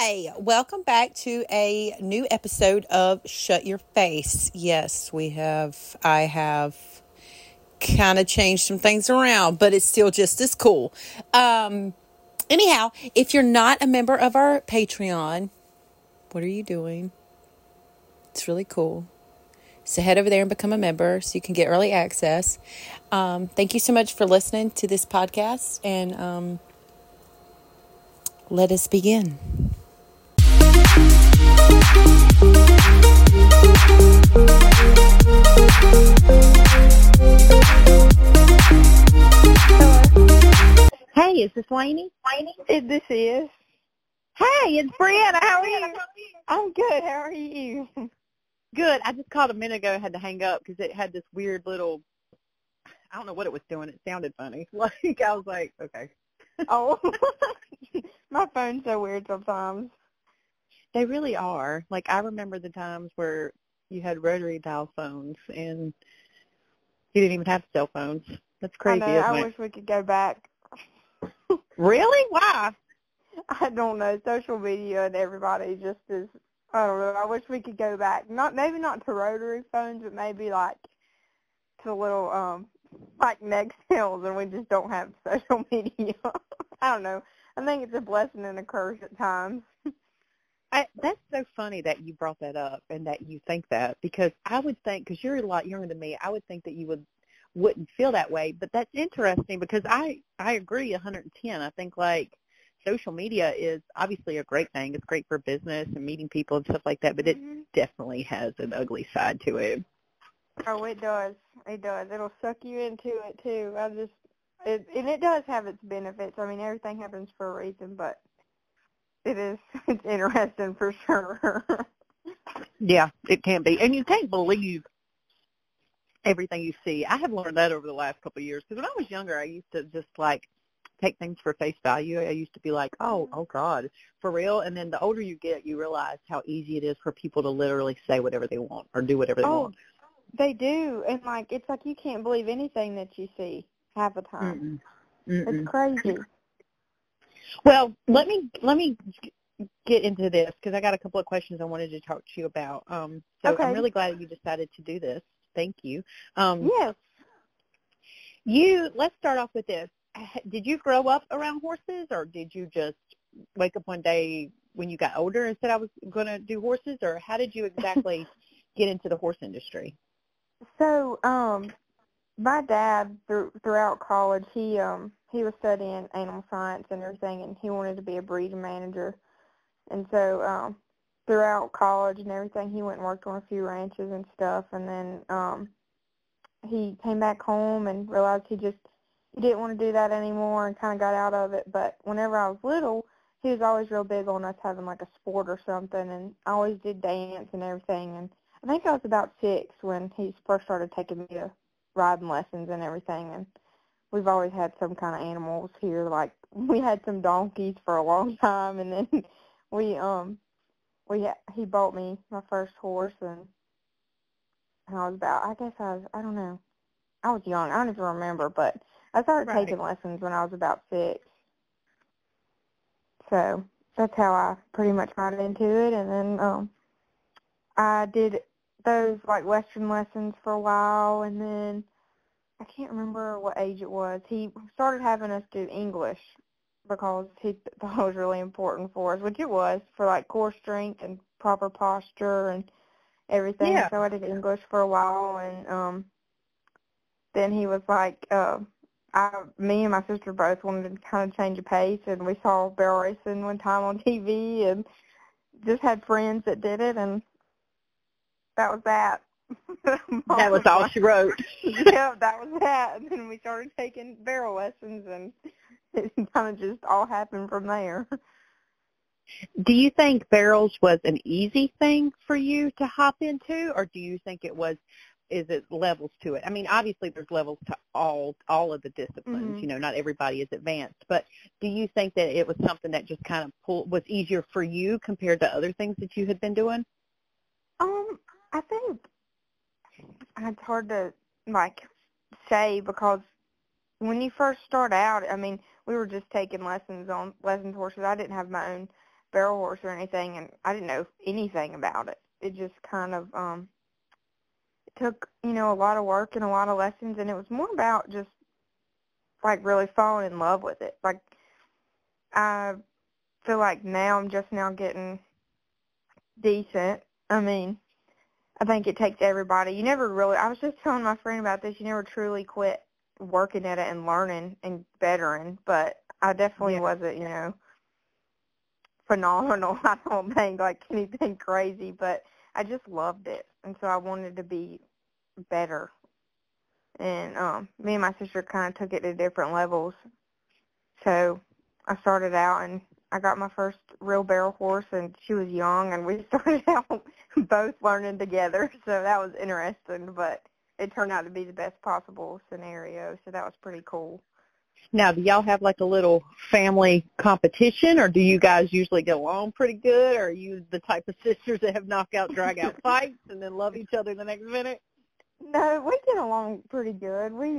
Hi, welcome back to a new episode of Shut Your Face. Yes, I have kind of changed some things around, but it's still just as cool. Anyhow, if you're not a member of our Patreon, what are you doing? It's really cool. So head over there and become a member so you can get early access. Thank you so much for listening to this podcast, and let us begin. Hey, is this Lainey? This is. Hey, it's Brianna. How are you? I'm good. How are you? Good. I just called a minute ago and had to hang up because it had this weird little, I don't know what it was doing. It sounded funny. Like, I was like, okay. Oh, my phone's so weird sometimes. They really are. Like, I remember the times where you had rotary dial phones and you didn't even have cell phones. That's crazy, I know. isn't I it? wish we could go back. Really? Why? I don't know. Social media and everybody just is. I don't know. I wish we could go back. Maybe not to rotary phones, but maybe like to little like Nextels, and we just don't have social media. I don't know. I think it's a blessing and a curse at times. That's so funny that you brought that up and that you think that, because I would think, because you're a lot younger than me, I would think that you wouldn't feel that way. But that's interesting because I agree 110. I think like social media is obviously a great thing. It's great for business and meeting people and stuff like that, but it definitely has an ugly side to it. Oh, it does. It does. It'll suck you into it too. And it does have its benefits. I mean, everything happens for a reason, but it's interesting for sure. Yeah, it can be. And you can't believe everything you see. I have learned that over the last couple of years, because when I was younger, I used to just like take things for face value. I used to be like, oh God, for real? And then the older you get, you realize how easy it is for people to literally say whatever they want or do whatever they want. They do. And like, it's like you can't believe anything that you see half the time. It's crazy. Well, let me get into this, because I got a couple of questions I wanted to talk to you about. So I'm really glad that you decided to do this. Thank you. Yes. Let's start off with this. Did you grow up around horses, or did you just wake up one day when you got older and said I was going to do horses, or how did you exactly get into the horse industry? So, my dad throughout college, he was studying animal science and everything, and he wanted to be a breeding manager. And so, throughout college and everything, he went and worked on a few ranches and stuff. And then he came back home and realized he didn't want to do that anymore and kind of got out of it. But whenever I was little, he was always real big on us having like a sport or something, and I always did dance and everything. And I think I was about 6 when he first started taking me to riding lessons and everything. And we've always had some kind of animals here. Like, we had some donkeys for a long time, and then he bought me my first horse, and I was about, I don't know, I was young. I don't even remember, but I started taking lessons when I was about 6. So that's how I pretty much got into it. And then I did those like Western lessons for a while, and then I can't remember what age it was. He started having us do English because he thought it was really important for us, which it was, for like core strength and proper posture and everything. Yeah. So I did English for a while, and then he was like, me and my sister both wanted to kind of change the pace, and we saw barrel racing one time on TV and just had friends that did it, and that was that. That was all she wrote. Yeah, that was that. And then we started taking barrel lessons, and it kind of just all happened from there. Do you think barrels was an easy thing for you to hop into, or do you think is it levels to it? I mean, obviously there's levels to all of the disciplines. You know, not everybody is advanced, but do you think that it was something that just kind of was easier for you compared to other things that you had been doing? I think it's hard to like say, because when you first start out, I mean, we were just taking lessons on lessons horses. I didn't have my own barrel horse or anything, and I didn't know anything about it. It just kind of it took, a lot of work and a lot of lessons, and it was more about just like really falling in love with it. Like I feel like now I'm just now getting decent. I mean, I think it takes everybody. You never really, I was just telling my friend about this, you never truly quit working at it and learning and bettering, but I definitely wasn't, phenomenal. I don't think like anything crazy, but I just loved it, and so I wanted to be better. And me and my sister kind of took it to different levels. So I started out, and I got my first real barrel horse, and she was young, and we started out both learning together. So that was interesting, but it turned out to be the best possible scenario. So that was pretty cool. Now, do y'all have like a little family competition, or do you guys usually get along pretty good? Or are you the type of sisters that have knockout, drag-out fights and then love each other the next minute? No, we get along pretty good. We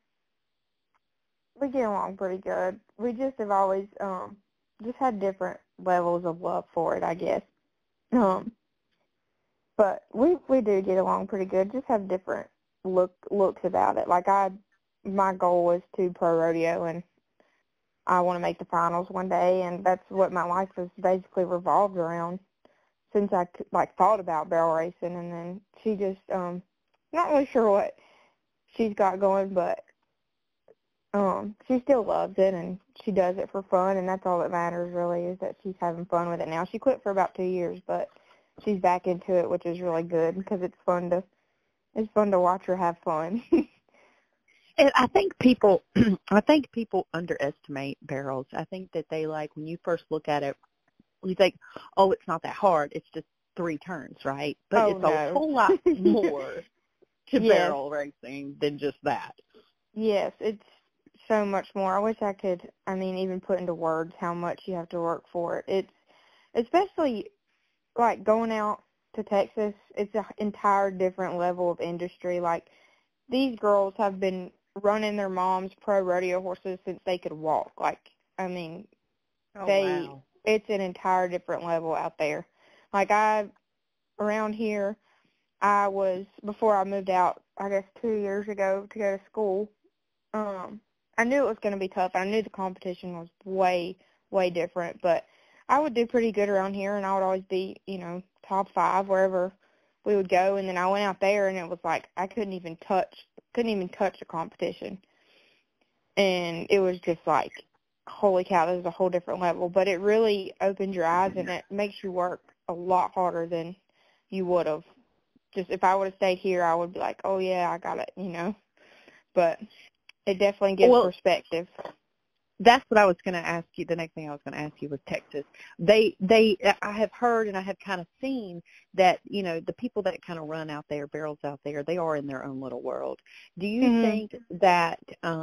get along pretty good. We just have always just had different levels of love for it, I guess. But we do get along pretty good. Just have different looks about it. Like my goal was to pro rodeo, and I want to make the finals one day, and that's what my life has basically revolved around since I thought about barrel racing. And then she just not really sure what she's got going, but she still loves it, and she does it for fun, and that's all that matters really, is that she's having fun with it now. She quit for about 2 years, but she's back into it, which is really good because it's fun to watch her have fun. And I think people underestimate barrels. I think that they when you first look at it, you think, oh, it's not that hard. It's just 3 turns, right? But it's a whole lot more to barrel racing than just that. Yes, it's so much more. I wish I could, even put into words how much you have to work for it. It's, especially, like, going out to Texas, it's an entire different level of industry. Like, these girls have been running their mom's pro rodeo horses since they could walk. Wow. It's an entire different level out there. Like, around here, before I moved out, I guess 2 years ago to go to school, I knew it was going to be tough. I knew the competition was way, way different, but I would do pretty good around here, and I would always be, top 5 wherever we would go. And then I went out there, and it was like I couldn't even touch the competition. And it was just like, holy cow, this is a whole different level. But it really opens your eyes, and it makes you work a lot harder than you would have. Just if I would have stayed here, I would be like, oh, yeah, I got it, But it definitely gives perspective. That's what I was going to ask you. The next thing I was going to ask you was Texas. I have heard and I have kind of seen that, the people that kind of run out there, barrels out there, they are in their own little world. Do you think that,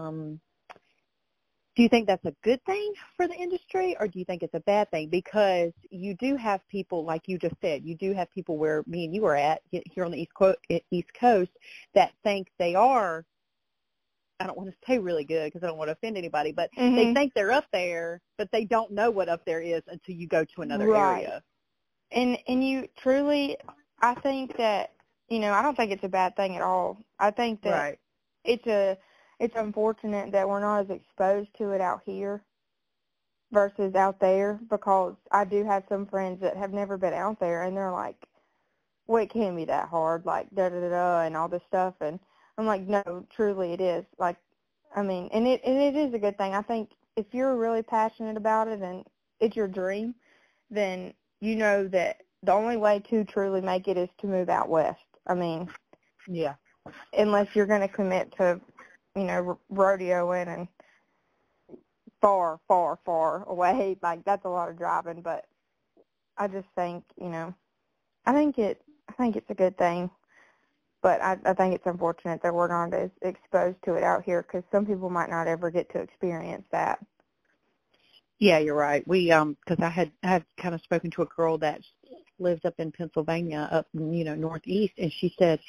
that's a good thing for the industry, or do you think it's a bad thing? Because you do have people, like you just said, you do have people where me and you are at here on the East Coast that think they are, I don't want to say really good because I don't want to offend anybody, but they think they're up there, but they don't know what up there is until you go to another area. And you truly, I think that, I don't think it's a bad thing at all. I think that it's unfortunate that we're not as exposed to it out here versus out there, because I do have some friends that have never been out there, and they're like, well, it can't be that hard, like da-da-da-da and all this stuff, and I'm like, no, truly it is. And it is a good thing. I think if you're really passionate about it and it's your dream, then you know that the only way to truly make it is to move out west. Yeah. Unless you're going to commit to, rodeoing and far, far, far away. Like, that's a lot of driving. But I just think, I think it's a good thing. But I think it's unfortunate that we're not as exposed to it out here, because some people might not ever get to experience that. Yeah, you're right. We because I had kind of spoken to a girl that lives up in Pennsylvania, up northeast, and she said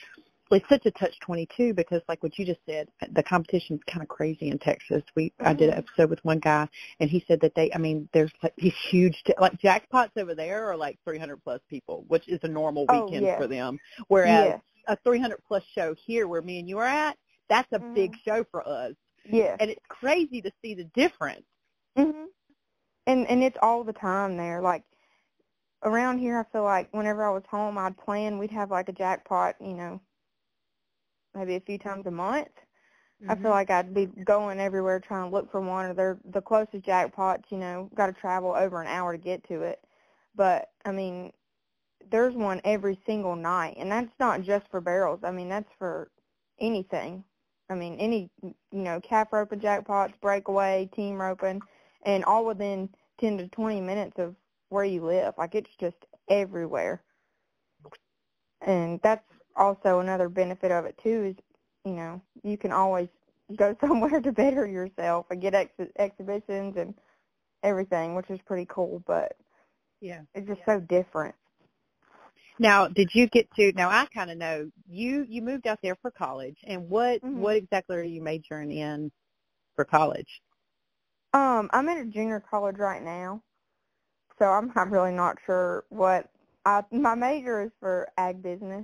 it's such a catch-22 because, like what you just said, the competition's kind of crazy in Texas. I did an episode with one guy, and he said that there's like these huge, like jackpots over there are like 300-plus people, which is a normal weekend for them. Whereas a 300-plus show here where me and you are at, that's a big show for us. Yeah. And it's crazy to see the difference. Mhm. And it's all the time there. Like, around here, I feel like whenever I was home, I'd plan, we'd have like a jackpot, maybe a few times a month. I feel like I'd be going everywhere trying to look for one, or the closest jackpots, got to travel over an hour to get to it. But, I mean, there's one every single night, and that's not just for barrels. I mean, that's for anything. I mean, any, calf roping jackpots, breakaway, team roping, and all within 10 to 20 minutes of where you live. Like, it's just everywhere. And that's also another benefit of it, too, is, you can always go somewhere to better yourself and get exhibitions and everything, which is pretty cool. But it's just so different. Now, did you get to? Now, I kind of know you moved out there for college, and what exactly are you majoring in for college? I'm at a junior college right now, so I'm really not sure what my major is for ag business.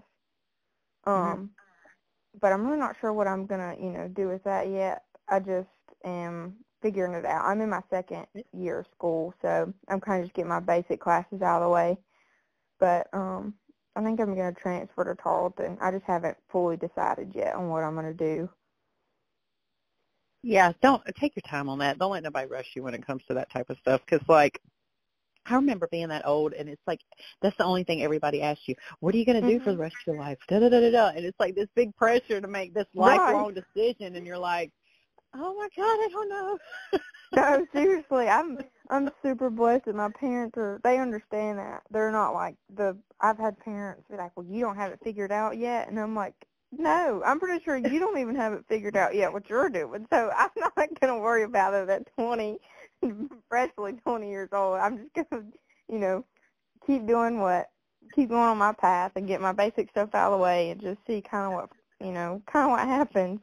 But I'm really not sure what I'm gonna do with that yet. I just am figuring it out. I'm in my second year of school, so I'm kind of just getting my basic classes out of the way. But I think I'm going to transfer to Tarleton. I just haven't fully decided yet on what I'm going to do. Yeah, don't take your time on that. Don't let nobody rush you when it comes to that type of stuff. Because, like, I remember being that old, and it's like that's the only thing everybody asks you. What are you going to do for the rest of your life? Da da da da da. And it's like this big pressure to make this lifelong decision, and you're like, oh my God, I don't know. No, seriously, I'm super blessed that my parents they understand that. They're not like I've had parents be like, well, you don't have it figured out yet, and I'm like, no, I'm pretty sure you don't even have it figured out yet what you're doing. So I'm not going to worry about it at 20, freshly 20 years old. I'm just going to, keep going on my path and get my basic stuff out of the way and just see kind of what happens.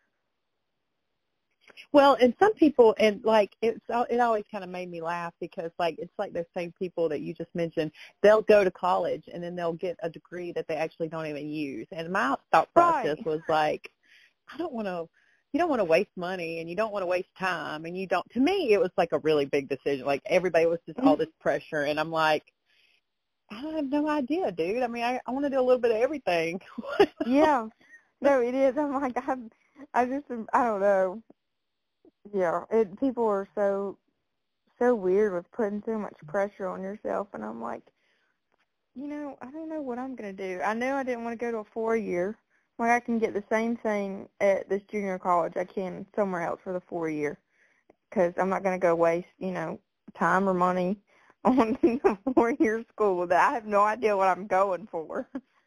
Well, and some people, and like it always kind of made me laugh because like it's like those same people that you just mentioned. They'll go to college and then they'll get a degree that they actually don't even use. And my thought process was like, you don't want to waste money and you don't want to waste time and you don't. To me, it was like a really big decision. Like everybody was just all this pressure, and I'm like, I have no idea, dude. I mean, I want to do a little bit of everything. Yeah, no, it is. I'm like, I don't know. Yeah, people are so weird with putting so much pressure on yourself, and I'm like, I don't know what I'm going to do. I know I didn't want to go to a 4-year. Like, I can get the same thing at this junior college I can somewhere else for the 4-year, because I'm not going to go waste, time or money on a 4-year school that I have no idea what I'm going for.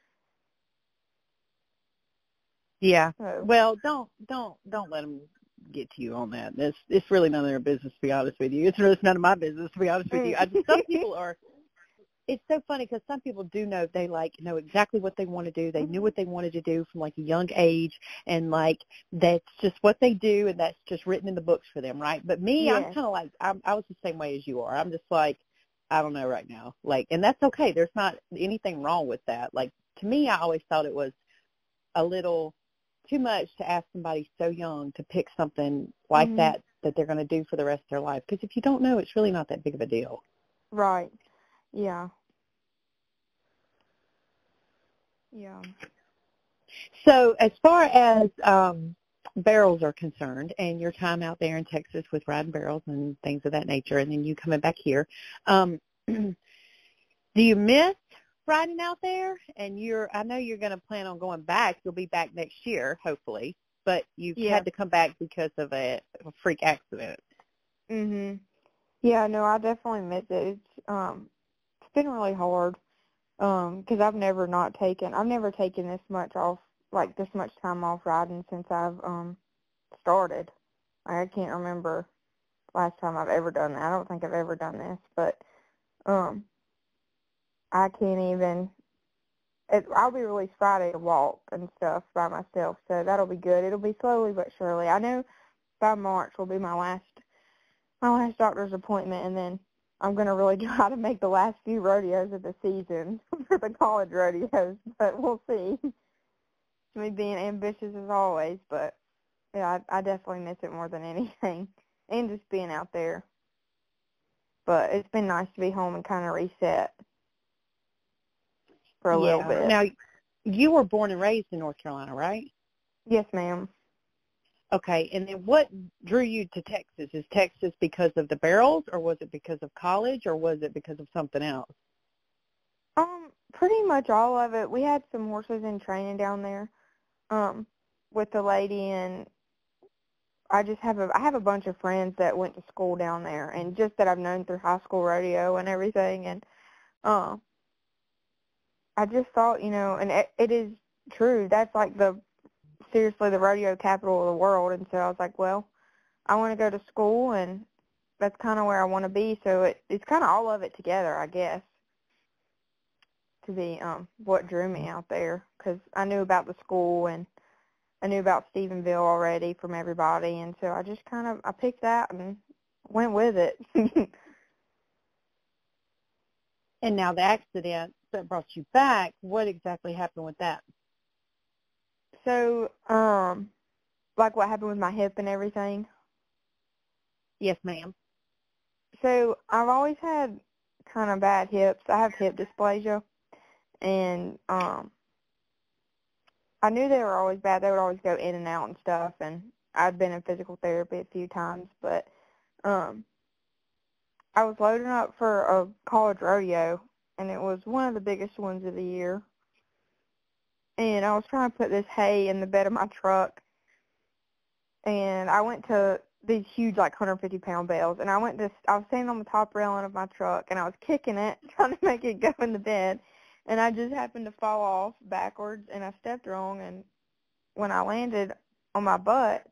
Yeah. So. Well, don't let them get to you on that. It's really none of their business, to be honest with you. It's really none of my business, to be honest with you. Some people are. It's so funny because some people do know they know exactly what they want to do. They knew what they wanted to do from like a young age, and like that's just what they do, and that's just written in the books for them, right? But me, I'm kind of like I was the same way as you are. I'm just like, I don't know right now, like, and that's okay. There's not anything wrong with that. Like, to me, I always thought it was a little too much to ask somebody so young to pick something like that they're going to do for the rest of their life. Because if you don't know, it's really not that big of a deal. Right. Yeah. Yeah. So as far as barrels are concerned and your time out there in Texas with riding barrels and things of that nature, and then you coming back here, do you miss riding out there? And I know you're going to plan on going back. You'll be back next year, hopefully, but you've had to come back because of a freak accident. Yeah, no, I definitely miss it. It's been really hard because I've never taken this much time off riding since I've started. I can't remember last time I've ever done that. I don't think I've ever done this, but I can't even I'll be released Friday to walk and stuff by myself, so that'll be good. It'll be slowly but surely. I know by March will be my last doctor's appointment, and then I'm going to really try to make the last few rodeos of the season for the college rodeos, but we'll see. Me being ambitious as always, but yeah, I definitely miss it more than anything, and just being out there. But it's been nice to be home and kind of reset for a little bit. Now, you were born and raised in North Carolina, right? Yes, ma'am. Okay, and then what drew you to Texas? Is Texas because of the barrels, or was it because of college, or was it because of something else? Pretty much all of it. We had some horses in training down there, with the lady, and I have a bunch of friends that went to school down there, and just that I've known through high school rodeo and everything, and I just thought, and it is true. That's like seriously the rodeo capital of the world, and so I was like, well, I want to go to school, and that's kind of where I want to be. So it's kind of all of it together, I guess, to be what drew me out there, because I knew about the school and I knew about Stephenville already from everybody, and so I just I picked that and went with it. And now the accident that brought you back, what exactly happened with that? So, like what happened with my hip and everything? Yes, ma'am. So I've always had kind of bad hips. I have hip dysplasia, and I knew they were always bad. They would always go in and out and stuff, and I'd been in physical therapy a few times, but I was loading up for a college rodeo, and it was one of the biggest ones of the year. And I was trying to put this hay in the bed of my truck, and I went to these huge, like 150-pound bales, and I was standing on the top railing of my truck, and I was kicking it, trying to make it go in the bed, and I just happened to fall off backwards, and I stepped wrong, and when I landed on my butt,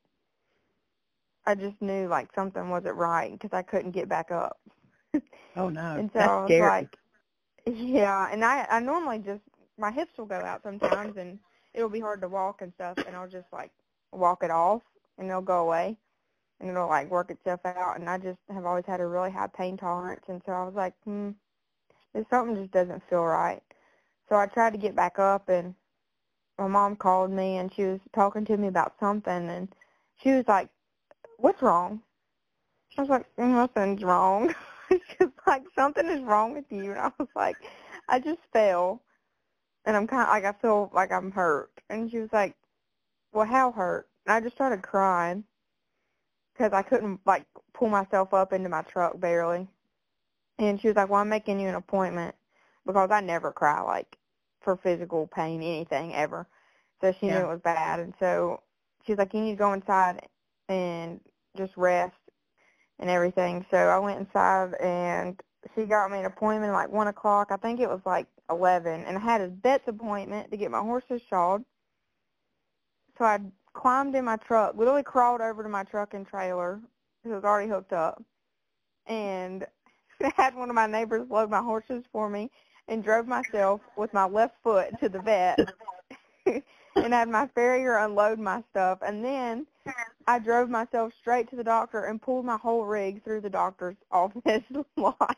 I just knew, like, something wasn't right, because I couldn't get back up. Oh, no. And so That's I was scary. like, yeah, and I normally just, my hips will go out sometimes, and it'll be hard to walk and stuff, and I'll just, like, walk it off, and it'll go away, and it'll, like, work itself out, and I just have always had a really high pain tolerance, and so I was like, something just doesn't feel right. So I tried to get back up, and my mom called me, and she was talking to me about something, and she was like, what's wrong? I was like, nothing's wrong. She was like, something is wrong with you. And I was like, I just fell, and I'm kind of like, I feel like I'm hurt. And she was like, well, how hurt? And I just started crying because I couldn't, like, pull myself up into my truck barely. And she was like, well, I'm making you an appointment, because I never cry, like, for physical pain, anything, ever. So she knew it was bad. And so she was like, you need to go inside and just rest and everything. So I went inside, and she got me an appointment at like 1 o'clock. I think it was like 11. And I had a vet's appointment to get my horses shod. So I climbed in my truck, literally crawled over to my truck and trailer, because it was already hooked up, and had one of my neighbors load my horses for me, and drove myself with my left foot to the vet and had my farrier unload my stuff. And then I drove myself straight to the doctor and pulled my whole rig through the doctor's office lot.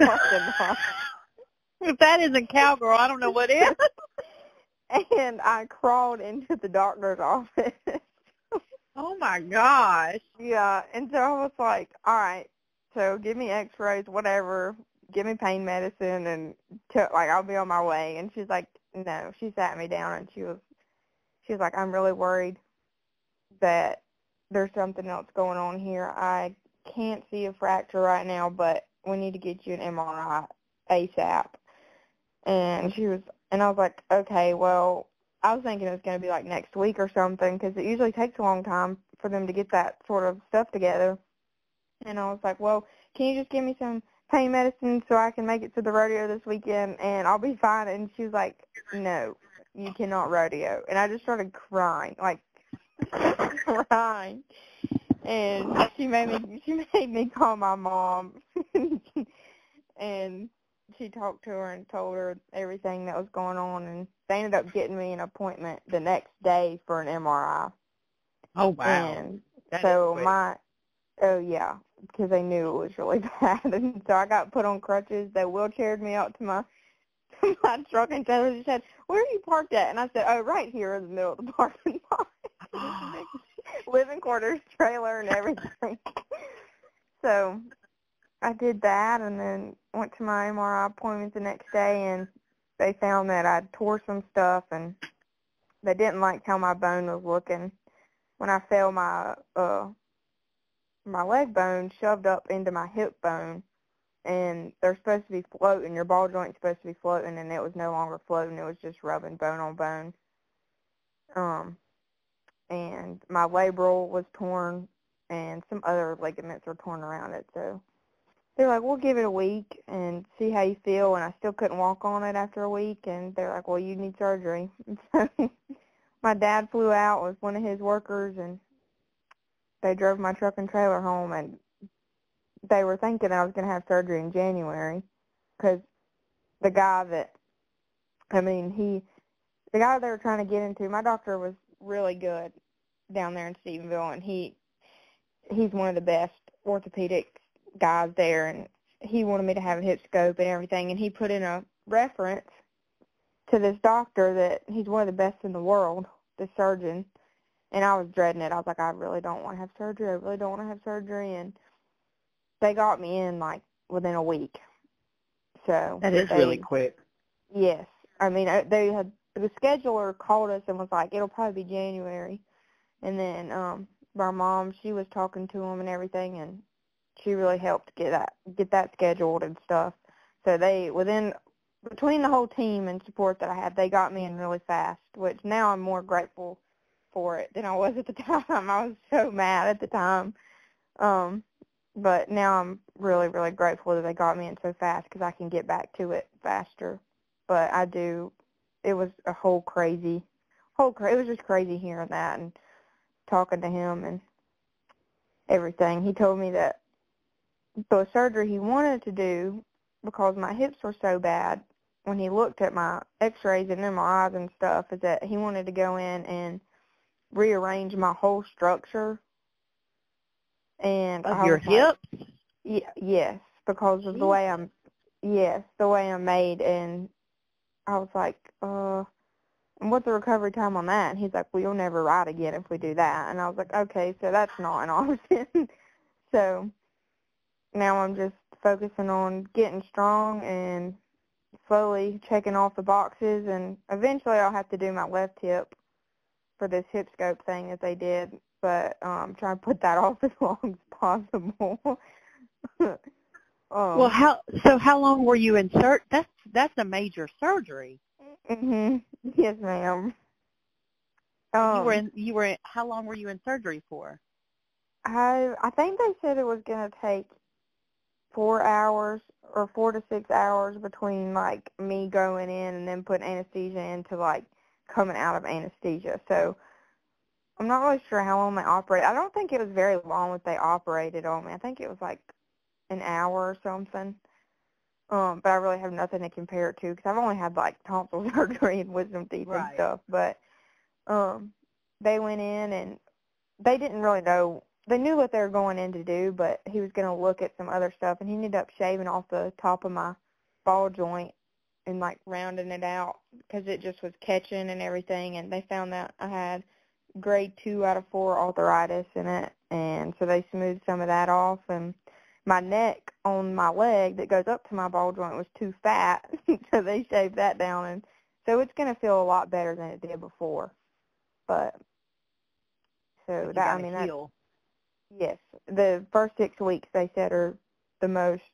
If that isn't cowgirl, I don't know what is. And I crawled into the doctor's office. Oh, my gosh. Yeah, and so I was like, all right, so give me x-rays, whatever, give me pain medicine, and like, I'll be on my way. And she's like, no. She sat me down, and she was like, I'm really worried that there's something else going on here. I can't see a fracture right now, but we need to get you an MRI ASAP. And I was like, okay, well, I was thinking it was going to be like next week or something, because it usually takes a long time for them to get that sort of stuff together. And I was like, well, can you just give me some pain medicine so I can make it to the rodeo this weekend and I'll be fine? And she was like, no, you cannot rodeo. And I just started crying, like crying. And she made me call my mom. And she talked to her and told her everything that was going on, and they ended up getting me an appointment the next day for an MRI. Oh, wow. And That so is quick. oh yeah, because they knew it was really bad, and so I got put on crutches. They wheelchaired me out to my truck and trailer. She said, "Where are you parked at?" And I said, "Oh, right here in the middle of the parking lot." Living quarters, trailer, and everything. So I did that, and then went to my MRI appointment the next day, and they found that I tore some stuff, and they didn't like how my bone was looking. When I fell, my leg bone shoved up into my hip bone, and they're supposed to be floating. Your ball joint's supposed to be floating, and it was no longer floating. It was just rubbing bone on bone. And my labral was torn, and some other ligaments were torn around it. So they're like, we'll give it a week and see how you feel. And I still couldn't walk on it after a week, and they're like, well, you need surgery. So my dad flew out with one of his workers, and they drove my truck and trailer home, and they were thinking I was going to have surgery in January because the guy the guy they were trying to get into, my doctor was really good down there in Stephenville, and he's one of the best orthopedic guys there, and he wanted me to have a hip scope and everything, and he put in a reference to this doctor that he's one of the best in the world, this surgeon, and I was dreading it. I was like, I really don't want to have surgery. I really don't want to have surgery, and they got me in, like, within a week. So That is really quick. Yes. I mean, the scheduler called us and was like, it'll probably be January. And then my mom, she was talking to him and everything, and she really helped get that scheduled and stuff. So between the whole team and support that I had, they got me in really fast, which now I'm more grateful for it than I was at the time. I was so mad at the time. But now I'm really, really grateful that they got me in so fast because I can get back to it faster. But it was a it was just crazy hearing that and talking to him and everything. He told me that the surgery he wanted to do, because my hips were so bad, when he looked at my x-rays and MRIs and stuff, is that he wanted to go in and rearrange my whole structure. And Of your hips? Yes, because of the way I'm made. And I was like, and what's the recovery time on that? And he's like, well, you'll never ride again if we do that. And I was like, okay, so that's not an option. So now I'm just focusing on getting strong and slowly checking off the boxes. And eventually I'll have to do my left hip for this hip scope thing that they did. But I'm trying to put that off as long as possible. Well, how long were you in That's a major surgery. Mhm. Yes, ma'am. You were in, how long were you in surgery for? I think they said it was gonna take 4 hours or 4 to 6 hours between like me going in and then putting anesthesia in to like coming out of anesthesia. So I'm not really sure how long they operated. I don't think it was very long that they operated on me. I think it was like an hour or something. But I really have nothing to compare it to because I've only had like tonsil surgery and wisdom teeth and stuff. But they went in and they didn't really know. They knew what they were going in to do, but he was going to look at some other stuff, and he ended up shaving off the top of my ball joint and like rounding it out because it just was catching and everything. And they found that I had grade 2 out of 4 arthritis in it, and so they smoothed some of that off. And my neck on my leg that goes up to my ball joint was too fat, so they shaved that down, and so it's going to feel a lot better than it did before. But so that, I mean, that, yes, the first 6 weeks they said are the most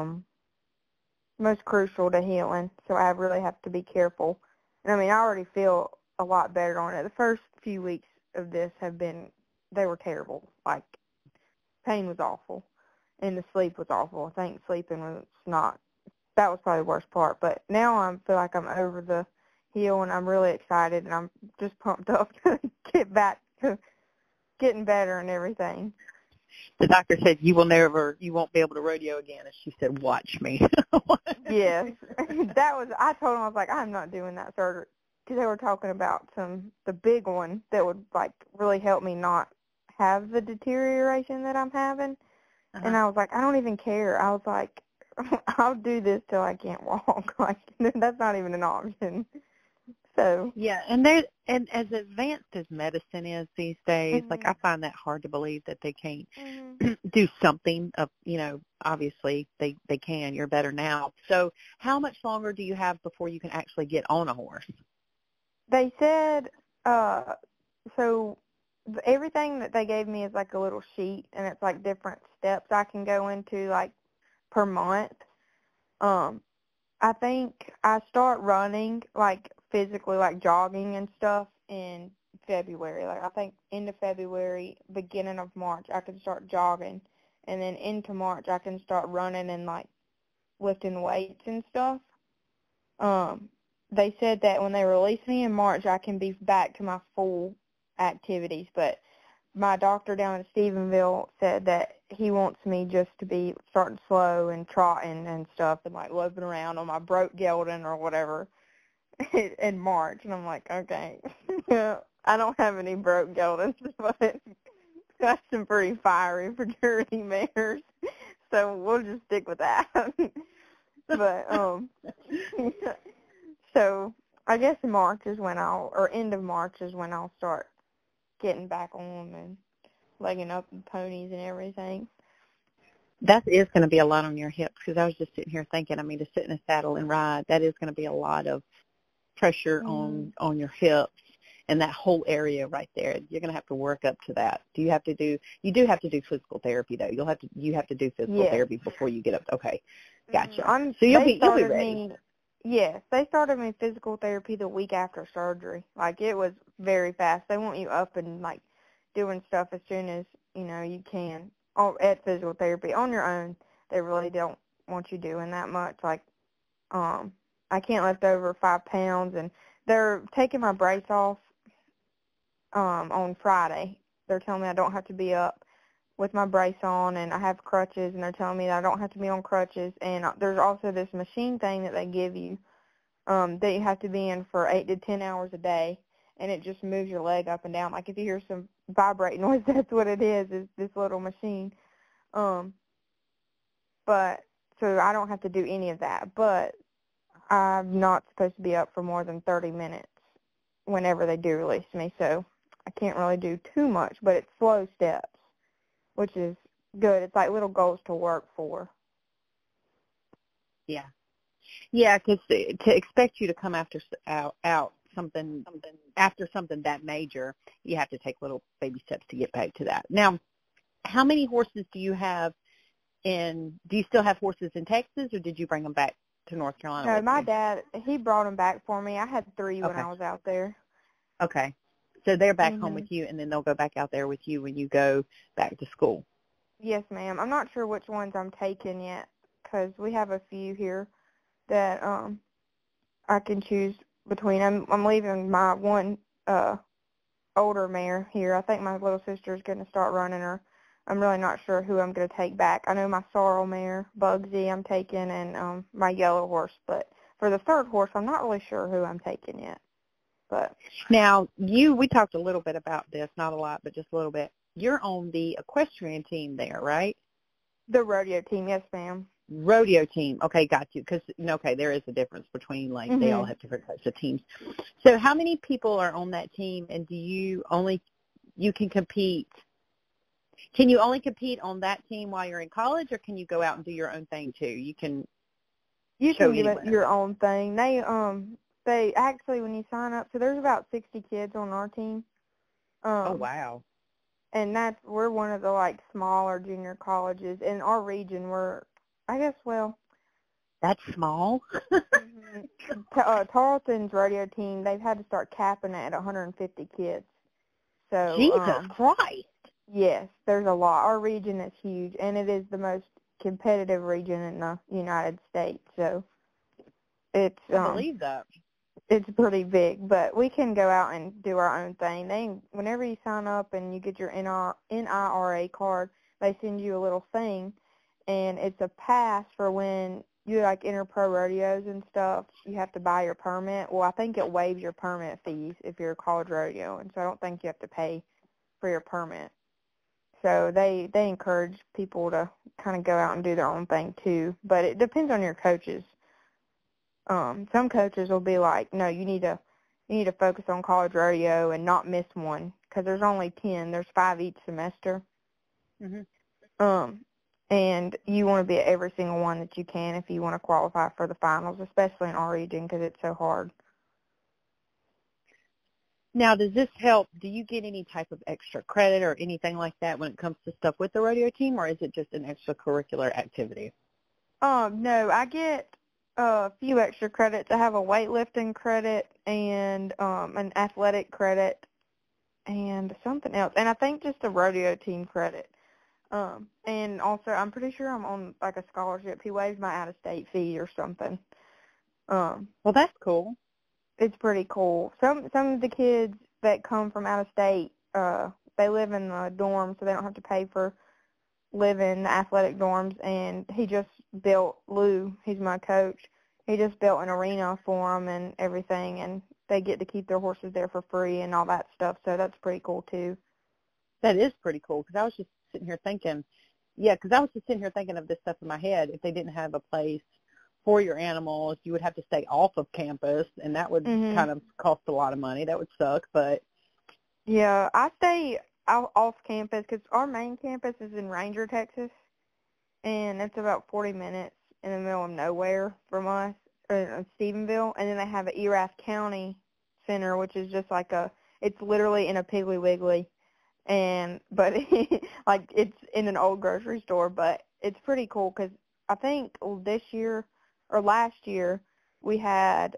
crucial to healing, so I really have to be careful. And I mean, I already feel a lot better on it. The first few weeks of this they were terrible. Like, pain was awful, and the sleep was awful. I think sleeping that was probably the worst part. But now I feel like I'm over the hill, and I'm really excited, and I'm just pumped up to get back to getting better and everything. The doctor said, you won't be able to rodeo again. And she said, watch me. Yes. I told him, I was like, I'm not doing that surgery. Because they were talking about the big one that would, like, really help me not have the deterioration that I'm having. Uh-huh. And I was like, I don't even care. I was like, I'll do this till I can't walk. Like, that's not even an option. So. Yeah, and as advanced as medicine is these days, like I find that hard to believe that they can't do something of, obviously they can. You're better now. So how much longer do you have before you can actually get on a horse? They said, so everything that they gave me is like a little sheet, and it's like different steps I can go into, like, per month. I think I start running, like, physically, like jogging and stuff in February. Like, I think end of February, beginning of March, I can start jogging. And then into March, I can start running and, like, lifting weights and stuff. They said that when they release me in March, I can be back to my full activities. But my doctor down in Stephenville said that he wants me just to be starting slow and trotting and stuff and, like, loping around on my broke gelding or whatever in March. And I'm like, okay. I don't have any broke geldings, but got some pretty fiery fraternity mares. So we'll just stick with that. But, so I guess March is when end of March is when I'll start getting back on and legging up the ponies and everything. That is going to be a lot on your hips, because I was just sitting here thinking, to sit in a saddle and ride, that is going to be a lot of pressure on your hips and that whole area right there. You're going to have to work up to that. You do have to do physical therapy, though. You have to do physical therapy before you get up. Okay, gotcha. So you'll be ready. Yes, they started me physical therapy the week after surgery. Like, it was very fast. They want you up and, like, doing stuff as soon as, you can at physical therapy on your own. They really don't want you doing that much. Like, I can't lift over 5 pounds, and they're taking my brace off on Friday. They're telling me I don't have to be up with my brace on, and I have crutches, and they're telling me that I don't have to be on crutches. And there's also this machine thing that they give you that you have to be in for 8 to 10 hours a day, and it just moves your leg up and down. Like, if you hear some vibrating noise, that's what it is this little machine. But so I don't have to do any of that. But I'm not supposed to be up for more than 30 minutes whenever they do release me, so I can't really do too much, but it's slow steps, which is good. It's like little goals to work for. Yeah. Yeah, because to expect you to come out something after something that major, you have to take little baby steps to get back to that. Now, how many horses do you have do you still have horses in Texas, or did you bring them back to North Carolina? No, my dad, he brought them back for me. I had 3 when I was out there. Okay. So they're back home with you, and then they'll go back out there with you when you go back to school. Yes, ma'am. I'm not sure which ones I'm taking yet, because we have a few here that I can choose between. I'm leaving my one older mare here. I think my little sister's going to start running her. I'm really not sure who I'm going to take back. I know my sorrel mare, Bugsy, I'm taking, and my yellow horse. But for the third horse, I'm not really sure who I'm taking yet. But now, we talked a little bit about this, not a lot, but just a little bit. You're on the equestrian team there, right? The rodeo team, yes, ma'am. Rodeo team. Okay, got you. Because, there is a difference between, like, they all have different types of teams. So how many people are on that team, and do you can compete? Can you only compete on that team while you're in college, or can you go out and do your own thing too? You can do your own thing. They actually, when you sign up, so there's about 60 kids on our team. Oh, wow. And we're one of the, like, smaller junior colleges. In our region, That's small? Tarleton's rodeo team, they've had to start capping it at 150 kids. So Jesus Christ. Yes, there's a lot. Our region is huge, and it is the most competitive region in the United States. So it's I believe that. It's pretty big, but we can go out and do our own thing. Whenever you sign up and you get your NIRA card, they send you a little thing, and it's a pass for when you like enter pro rodeos and stuff. You have to buy your permit. Well, I think it waives your permit fees if you're a college rodeo, and so I don't think you have to pay for your permit. So they encourage people to kind of go out and do their own thing too, but it depends on your coaches. Some coaches will be like, no, you need to focus on college rodeo and not miss one, because there's only 10. There's 5 each semester. Mm-hmm. And you want to be at every single one that you can if you want to qualify for the finals, especially in our region because it's so hard. Now, does this help? Do you get any type of extra credit or anything like that when it comes to stuff with the rodeo team, or is it just an extracurricular activity? No, I get a few extra credits. I have a weightlifting credit and an athletic credit and something else, and I think just a rodeo team credit. And also, I'm pretty sure I'm on like a scholarship. He waives my out-of-state fee or something. Well, that's cool. It's pretty cool. Some of the kids that come from out of state, they live in the dorms, so they don't have to pay for living in the athletic dorms. And he just built, Lou, he's my coach, he just built an arena for them and everything, and they get to keep their horses there for free and all that stuff. So that's pretty cool too. That is pretty cool, because I was just sitting here thinking, of this stuff in my head. If they didn't have a place for your animals, you would have to stay off of campus, and that would kind of cost a lot of money. That would suck, but... Yeah, I stay off campus because our main campus is in Ranger, Texas, and it's about 40 minutes in the middle of nowhere from us, in Stephenville, and then they have an Erath County Center, which is just like it's literally in a Piggly Wiggly, but like it's in an old grocery store, but it's pretty cool because I think this year or last year we had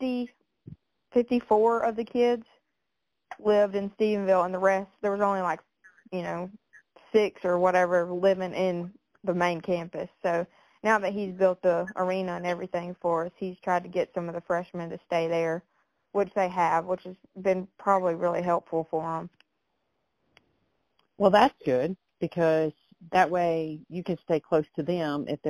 54 of the kids lived in Stephenville, and the rest, there was only like, 6 or whatever living in the main campus. So now that he's built the arena and everything for us, he's tried to get some of the freshmen to stay there, which they have, which has been probably really helpful for them. Well, that's good, because that way you can stay close to them if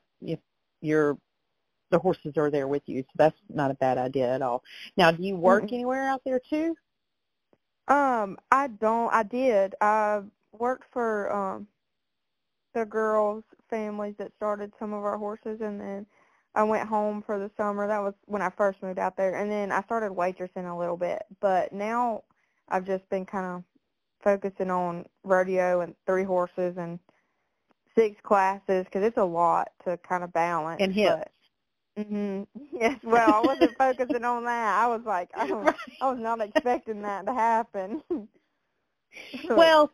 the horses are there with you. So that's not a bad idea at all. Now, do you work anywhere out there too? I don't. I did. I worked for the girls' families that started some of our horses, and then I went home for the summer. That was when I first moved out there, and then I started waitressing a little bit. But now I've just been kind of focusing on rodeo and 3 horses and 6 classes, because it's a lot to kind of balance. And hips. Yes, well, I wasn't focusing on that. I was like, I was not expecting that to happen. Well,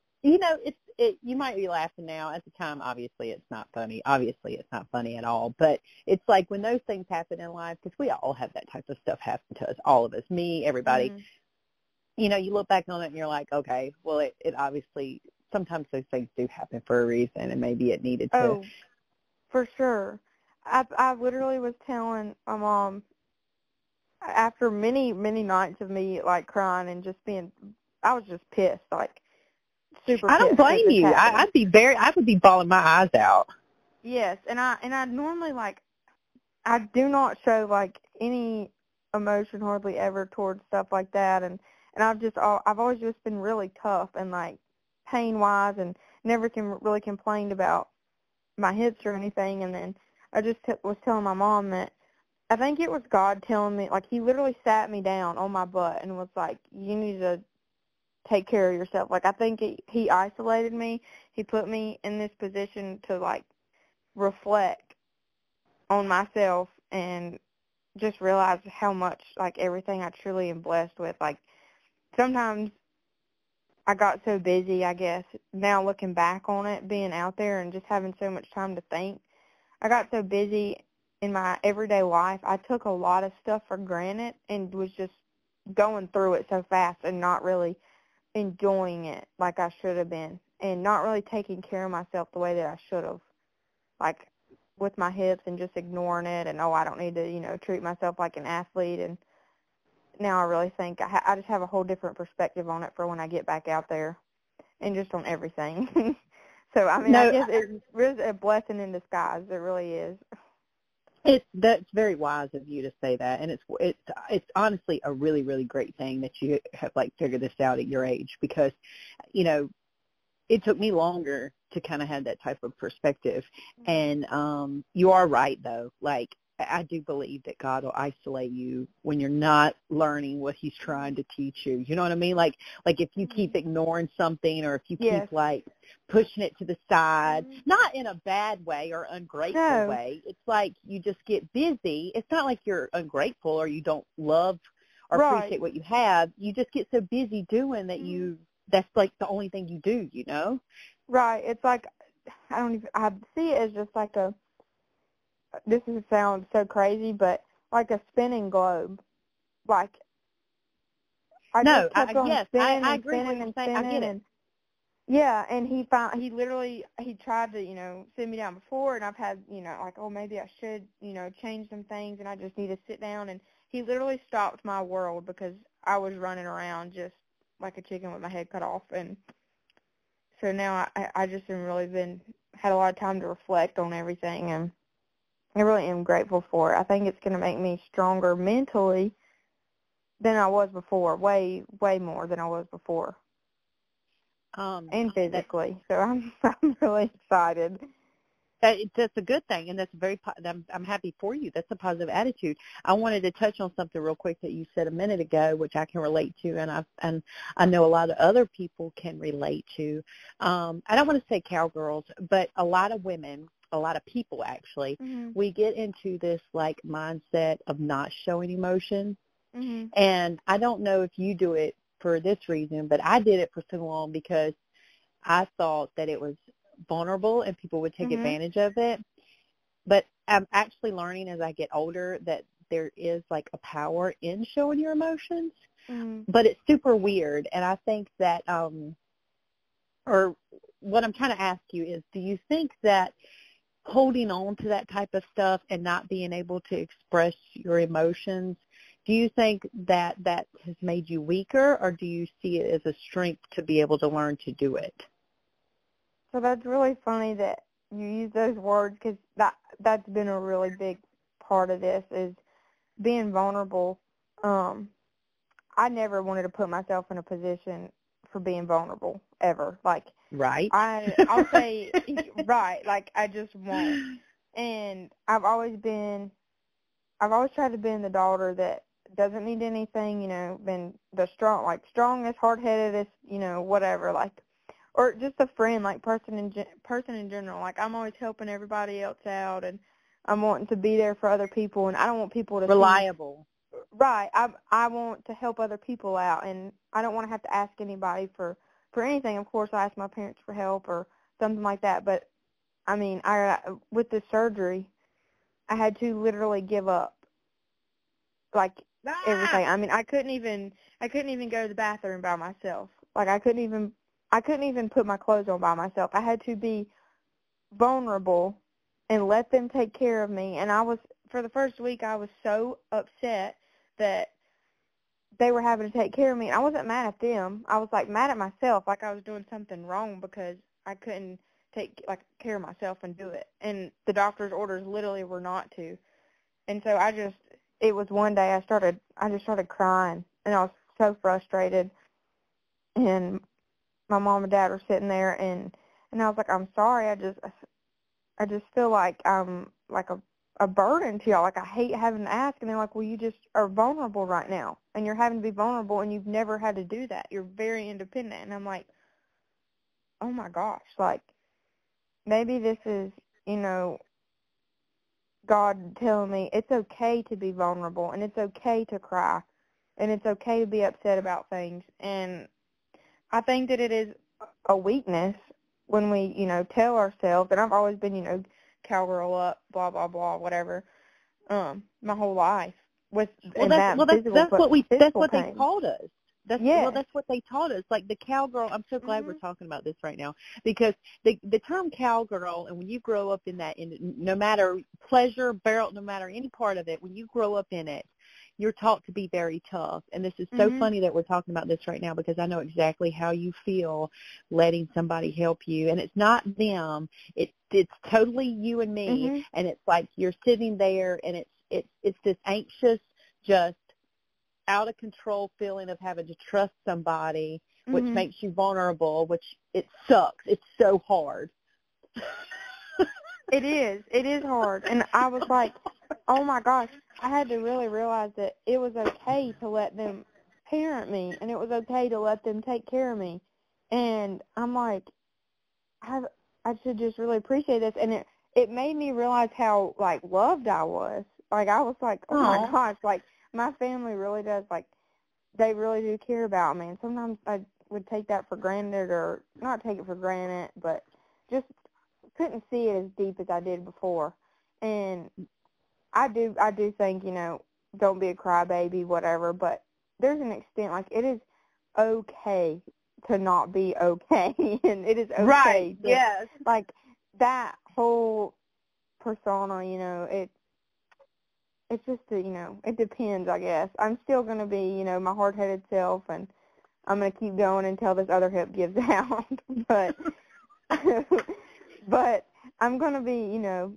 you might be laughing now. At the time, obviously, it's not funny. Obviously, it's not funny at all. But it's like when those things happen in life, because we all have that type of stuff happen to us, all of us, me, everybody. You look back on it and you're like, okay, well, it obviously, sometimes those things do happen for a reason, and maybe it needed to. Oh, for sure. I literally was telling my mom, after many, many nights of me, like, crying and just I was just pissed, like, super pissed. I don't blame you. I would be bawling my eyes out. Yes, and I normally, like, I do not show, like, any emotion hardly ever towards stuff like that, and I've always just been really tough and, like, pain-wise, and never really complained about my hips or anything. And then I just was telling my mom that I think it was God telling me, like, he literally sat me down on my butt and was like, you need to take care of yourself. Like, I think he isolated me. He put me in this position to, like, reflect on myself and just realize how much, like, everything I truly am blessed with. Like, sometimes I got so busy, I guess, now looking back on it, being out there and just having so much time to think, I got so busy in my everyday life, I took a lot of stuff for granted and was just going through it so fast and not really enjoying it like I should have been, and not really taking care of myself the way that I should have, like with my hips, and just ignoring it, and I don't need to, treat myself like an athlete. And now I really think I just have a whole different perspective on it for when I get back out there, and just on everything. So, I mean, No, I guess it's really a blessing in disguise. It really is. that's very wise of you to say that, and it's honestly a really, really great thing that you have like figured this out at your age, because it took me longer to kind of have that type of perspective. And you are right, though. Like, I do believe that God will isolate you when you're not learning what he's trying to teach you. You know what I mean? Like if you keep ignoring something, or if you keep like pushing it to the side, not in a bad way or ungrateful way. It's like you just get busy. It's not like you're ungrateful or you don't love or appreciate what you have. You just get so busy doing that that's like the only thing you do, Right. It's like, I see it as just like this sounds so crazy, but like a spinning globe. Like, I agree with what you're saying. I get it. Yeah, and he tried to, sit me down before, and I've had, like, oh, maybe I should, change some things, and I just need to sit down. And he literally stopped my world because I was running around just like a chicken with my head cut off. And so now I just have really had a lot of time to reflect on everything, and I really am grateful for it. I think it's going to make me stronger mentally than I was before, way, way more than I was before, and physically. So I'm really excited. That's a good thing, and that's I'm happy for you. That's a positive attitude. I wanted to touch on something real quick that you said a minute ago, which I can relate to, and I know a lot of other people can relate to. I don't want to say cowgirls, but a lot of women, a lot of people actually, we get into this like mindset of not showing emotion. And I don't know if you do it for this reason, but I did it for so long because I thought that it was vulnerable and people would take advantage of it. But I'm actually learning as I get older that there is like a power in showing your emotions, but it's super weird. And I think that, or what I'm trying to ask you is, do you think that holding on to that type of stuff and not being able to express your emotions, do you think that has made you weaker, or do you see it as a strength to be able to learn to do it? So that's really funny that you use those words, because that's been a really big part of this, is being vulnerable. I never wanted to put myself in a position for being vulnerable, ever. Like, right. I'll say, right, like, I just won't. And I've always tried to be the daughter that doesn't need anything, been the strongest, hard-headedest, whatever, like, or just a friend, like person in general. Like, I'm always helping everybody else out, and I'm wanting to be there for other people, and I don't want people to reliable. Right. I want to help other people out, and I don't want to have to ask anybody for anything. Of course, I ask my parents for help or something like that, but I mean, with the surgery, I had to literally give up, like, everything. I mean, I couldn't even go to the bathroom by myself. Like, I couldn't even put my clothes on by myself. I had to be vulnerable and let them take care of me. And for the first week, I was so upset that they were having to take care of me. And I wasn't mad at them. I was, like, mad at myself, like I was doing something wrong because I couldn't take, like, care of myself and do it. And the doctor's orders literally were not to. And so it was one day I just started crying, and I was so frustrated. And my mom and dad were sitting there, and I was like, I'm sorry. I just feel like I'm like a burden to y'all. Like, I hate having to ask. And they're like, well, you just are vulnerable right now, and you're having to be vulnerable, and you've never had to do that. You're very independent. And I'm like, oh my gosh, like, maybe this is, God telling me it's okay to be vulnerable, and it's okay to cry, and it's okay to be upset about things. And I think that it is a weakness when we, tell ourselves, and I've always been, cowgirl up, blah, blah, blah, whatever, my whole life. That's what they called us. That's what they taught us. Like the cowgirl, I'm so glad we're talking about this right now, because the term cowgirl, and when you grow up in that, in no matter pleasure, barrel, no matter any part of it, when you grow up in it, you're taught to be very tough. And this is so funny that we're talking about this right now, because I know exactly how you feel letting somebody help you. And it's not them. It's totally you and me. And it's like you're sitting there, and it's this anxious, just out of control feeling of having to trust somebody, which makes you vulnerable, which it sucks. It's so hard. It is hard. And I was like, oh my gosh, I had to really realize that it was okay to let them parent me, and it was okay to let them take care of me. And I'm like, I should just really appreciate this. And it made me realize how, like, loved I was. Like, I was like, oh my gosh, like, my family really does, like, they really do care about me. And sometimes I would take that for granted, or not take it for granted, but just couldn't see it as deep as I did before. And I do think, don't be a crybaby, whatever, but there's an extent, like, it is okay to not be okay, and it is okay. Right, yes. Like, that whole persona, it's just, it depends, I guess. I'm still going to be, my hard-headed self, and I'm going to keep going until this other hip gives out. But but I'm going to be,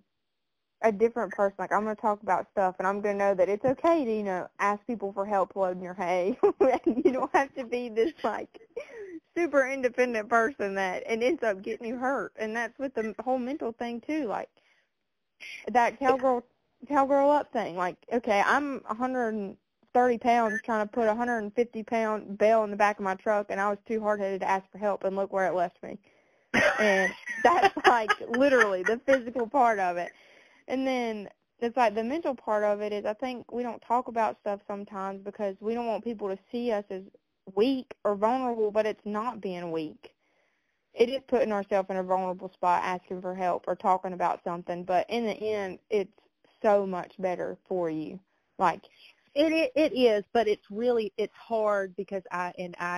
a different person. Like, I'm going to talk about stuff, and I'm going to know that it's okay to, ask people for help loading your hay. You don't have to be this, like, super independent person that it ends up getting you hurt. And that's with the whole mental thing, too. Like, that cowgirl up thing. Like, okay, I'm 130 pounds trying to put a 150-pound bale in the back of my truck, and I was too hard-headed to ask for help, and look where it left me. And that's, like, literally the physical part of it. And then it's like the mental part of it is, I think we don't talk about stuff sometimes because we don't want people to see us as weak or vulnerable, but it's not being weak. It is putting ourselves in a vulnerable spot, asking for help or talking about something, but in the end, it's so much better for you. Like, it is, but it's hard, because I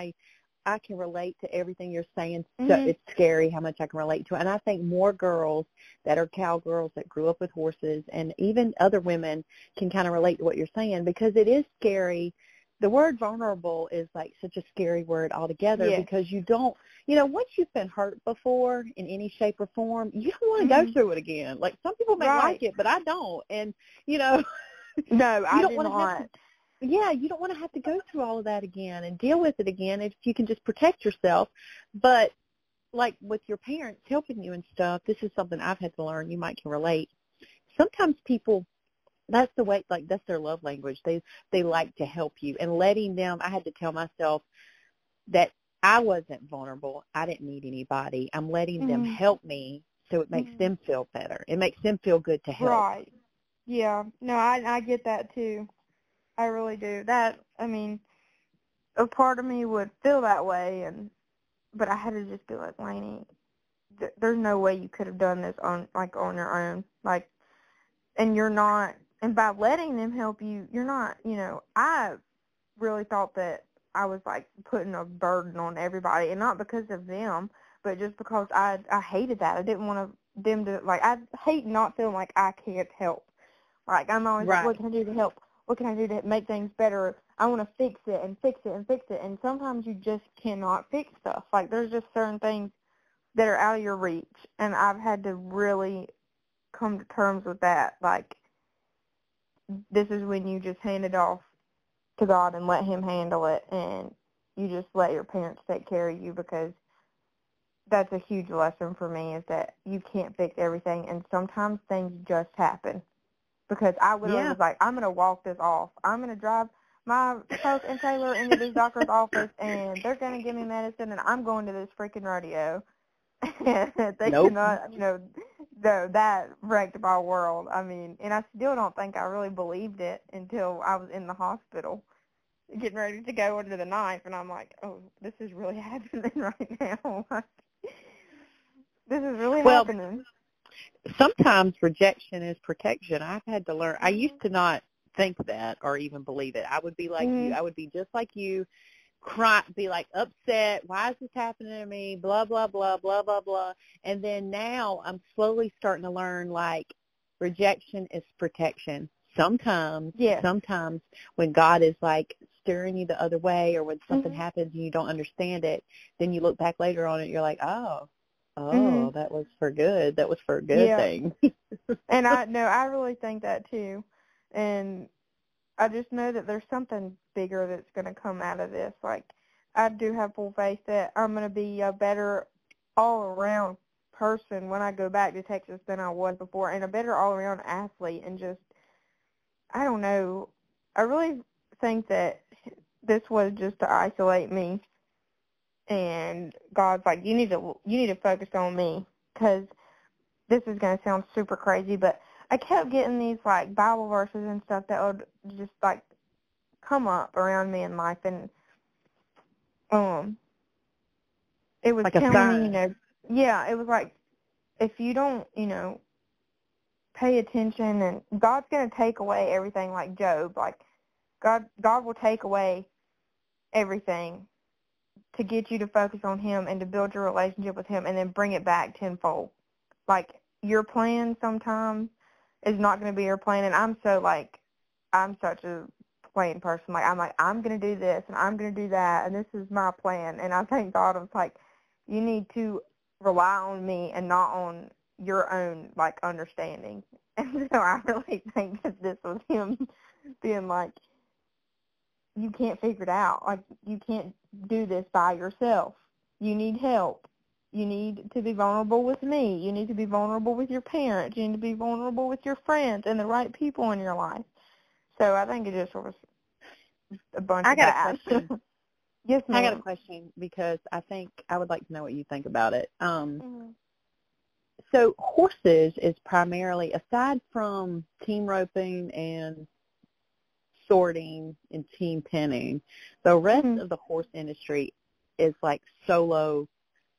can relate to everything you're saying. So it's scary how much I can relate to it. And I think more girls that are cowgirls that grew up with horses, and even other women, can kind of relate to what you're saying, because it is scary. The word vulnerable is like such a scary word altogether, because you don't, once you've been hurt before in any shape or form, you don't want to go through it again. Like, some people may like it, but I don't. And, no, I do not. You don't want to have to go through all of that again and deal with it again if you can just protect yourself. But, like, with your parents helping you and stuff, this is something I've had to learn. You might can relate. Sometimes people, that's the way, like, that's their love language. They like to help you. And letting them, I had to tell myself that I wasn't vulnerable. I didn't need anybody. I'm letting them help me, so it makes them feel better. It makes them feel good to help. Right. Yeah. No, I get that, too. I really do. That, I mean, a part of me would feel that way, but I had to just be like, Lainey, there's no way you could have done this on your own. Like, and you're not, and by letting them help you, you're not, I really thought that I was, like, putting a burden on everybody, and not because of them, but just because I hated that. I didn't want them to, like, I hate not feeling like I can't help. Like, I'm always like, what can I do to help? What can I do to make things better? I want to fix it and fix it and fix it. And sometimes you just cannot fix stuff. Like, there's just certain things that are out of your reach. And I've had to really come to terms with that. Like, this is when you just hand it off to God and let him handle it. And you just let your parents take care of you, because that's a huge lesson for me, is that you can't fix everything. And sometimes things just happen. Because I literally was like, I'm going to walk this off. I'm going to drive my Coke and Taylor into this doctor's office, and they're going to give me medicine, and I'm going to this freaking rodeo. And they cannot, that wrecked my world. I mean, and I still don't think I really believed it until I was in the hospital getting ready to go under the knife, and I'm like, oh, this is really happening right now. This is really happening. Sometimes rejection is protection. I've had to learn. I used to not think that or even believe it. I would be like you. I would be just like you, cry, be like upset. Why is this happening to me? Blah, blah, blah, blah, blah, blah. And then now I'm slowly starting to learn, like, rejection is protection. Sometimes when God is, like, steering you the other way, or when something happens and you don't understand it, then you look back later on it and you're like, oh, that was for good. That was for a good thing. And I really think that too. And I just know that there's something bigger that's going to come out of this. Like, I do have full faith that I'm going to be a better all-around person when I go back to Texas than I was before, and a better all-around athlete. And just, I don't know, I really think that this was just to isolate me. And God's like, you need to focus on me, because this is going to sound super crazy, but I kept getting these, like, Bible verses and stuff that would just, like, come up around me in life, and it was like telling me, it was like, if you don't, pay attention, and God's going to take away everything, like Job. Like, God will take away everything to get you to focus on Him and to build your relationship with Him, and then bring it back tenfold. Like, your plan sometimes is not going to be your plan, and I'm such a plan person. Like, I'm going to do this, and I'm going to do that, and this is my plan. And I think God was like, you need to rely on me and not on your own, like, understanding. And so I really think that this was Him being like, you can't figure it out. Like, you can't do this by yourself. You need help. You need to be vulnerable with me. You need to be vulnerable with your parents. You need to be vulnerable with your friends and the right people in your life. So I think it just was a bunch of that. I got a question. Yes, ma'am. I got a question, because I think I would like to know what you think about it. So horses is primarily, aside from team roping and sorting and team penning, the rest of the horse industry is like solo.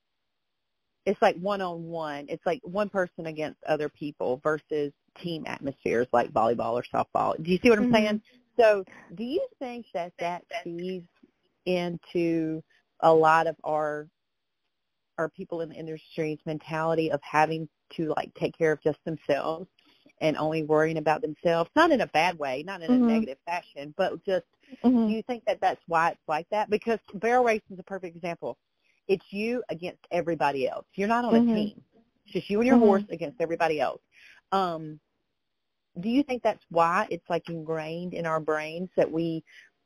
It's like one-on-one. It's like one person against other people versus team atmospheres like volleyball or softball. Do you see what I'm saying? So do you think that feeds into a lot of our people in the industry's mentality of having to, like, take care of just themselves and only worrying about themselves? Not in a bad way, not in a negative fashion, but just do you think that that's why it's like that? Because barrel racing is a perfect example. It's you against everybody else. You're not on a team. It's just you and your horse against everybody else. Do you think that's why it's, like, ingrained in our brains that we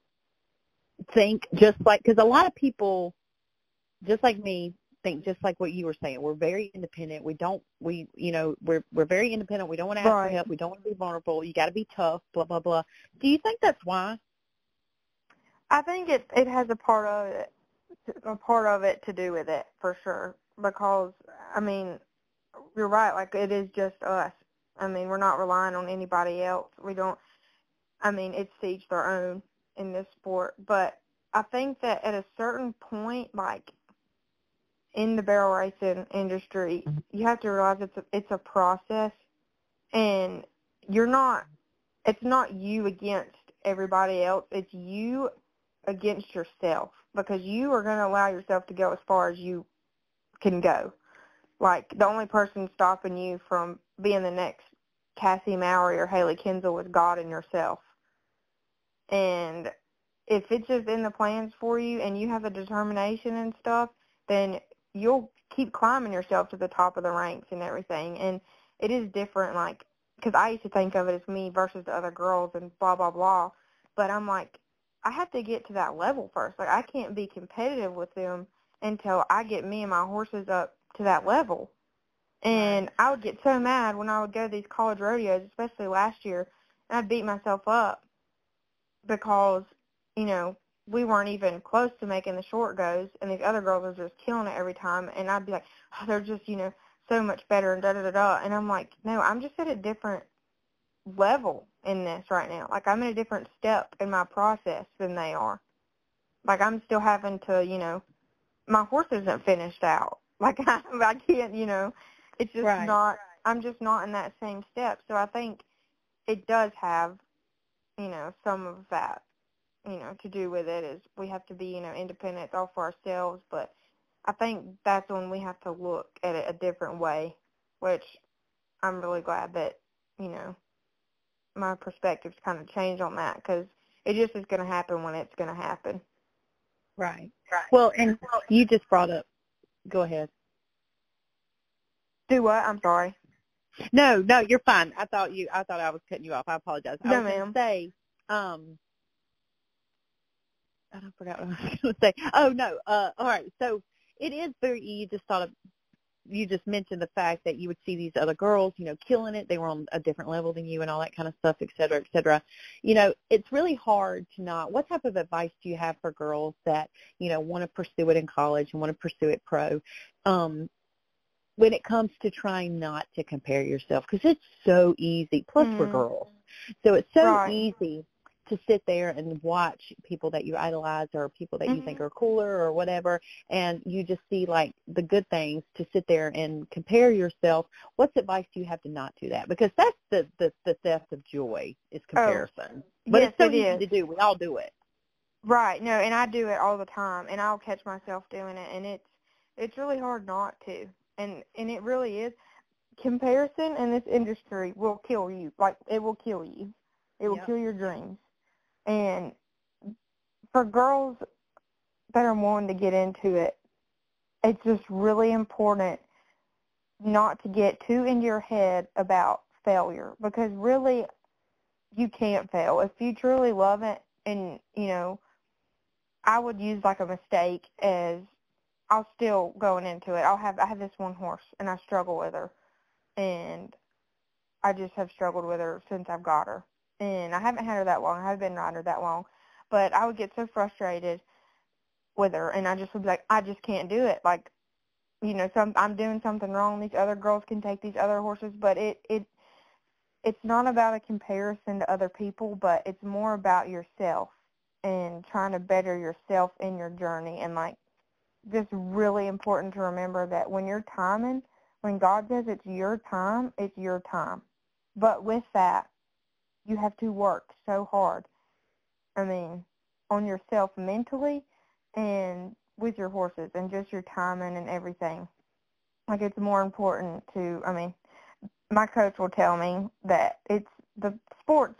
think just like, because a lot of people, just like me, think just like what you were saying. We're very independent. We're very independent. We don't want to ask for help. We don't want to be vulnerable. You got to be tough, blah, blah, blah. Do you think that's why? I think it has a part of it to do with it, for sure. Because, I mean, you're right. Like, it is just us. I mean, we're not relying on anybody else. It's to each their own in this sport. But I think that at a certain point, like, in the barrel racing industry, you have to realize it's a process, and it's not you against everybody else. It's you against yourself, because you are going to allow yourself to go as far as you can go. Like, the only person stopping you from being the next Cassie Mowry or Haley Kinsel is God and yourself. And if it's just in the plans for you and you have the determination and stuff, then you'll keep climbing yourself to the top of the ranks and everything. And it is different, like, because I used to think of it as me versus the other girls and blah, blah, blah. But I'm like, I have to get to that level first. Like, I can't be competitive with them until I get me and my horses up to that level. And I would get so mad when I would go to these college rodeos, especially last year, and I'd beat myself up because, we weren't even close to making the short goes, and these other girls were just killing it every time. And I'd be like, oh, they're just, so much better, and da-da-da-da. And I'm like, no, I'm just at a different level in this right now. Like, I'm in a different step in my process than they are. Like, I'm still having to, my horse isn't finished out. Like, I can't, it's just not, I'm just not in that same step. So I think it does have, some of that to do with it is we have to be, independent. It's all for ourselves. But I think that's when we have to look at it a different way, which I'm really glad that, my perspective's kind of changed on that, because it just is going to happen when it's going to happen. Right. Well, and you just brought up, go ahead. Do what? I'm sorry. No, you're fine. I thought I was cutting you off. I apologize. I was going to say, I forgot what I was going to say. Oh, no. All right. So it is you just mentioned the fact that you would see these other girls, killing it. They were on a different level than you and all that kind of stuff, et cetera, et cetera. It's really hard to not. What type of advice do you have for girls that, want to pursue it in college and want to pursue it pro? When it comes to trying not to compare yourself, because it's so easy. Plus, we're girls. So it's so easy to sit there and watch people that you idolize or people that you think are cooler or whatever, and you just see, like, the good things, to sit there and compare yourself. What advice do you have to not do that? Because that's the theft of joy is comparison. But yes, it's so easy to do. We all do it. Right. No, and I do it all the time, and I'll catch myself doing it, and it's really hard not to. And it really is. Comparison in this industry will kill you. Like, it will kill you. It will kill your dreams. And for girls that are wanting to get into it, it's just really important not to get too into your head about failure, because really you can't fail. If you truly love it, and, I would use like a mistake as I'll still going into it. I have this one horse, and I struggle with her, and I just have struggled with her since I've got her. And I haven't had her that long. I haven't been riding her that long. But I would get so frustrated with her, and I just would be like, I just can't do it. Like, I'm doing something wrong. These other girls can take these other horses, but it's not about a comparison to other people, but it's more about yourself and trying to better yourself in your journey. And, like, just really important to remember that when you're timing, when God says it's your time, it's your time. But with that, you have to work so hard, on yourself mentally and with your horses and just your timing and everything. Like, it's more important to, my coach will tell me that it's the sports,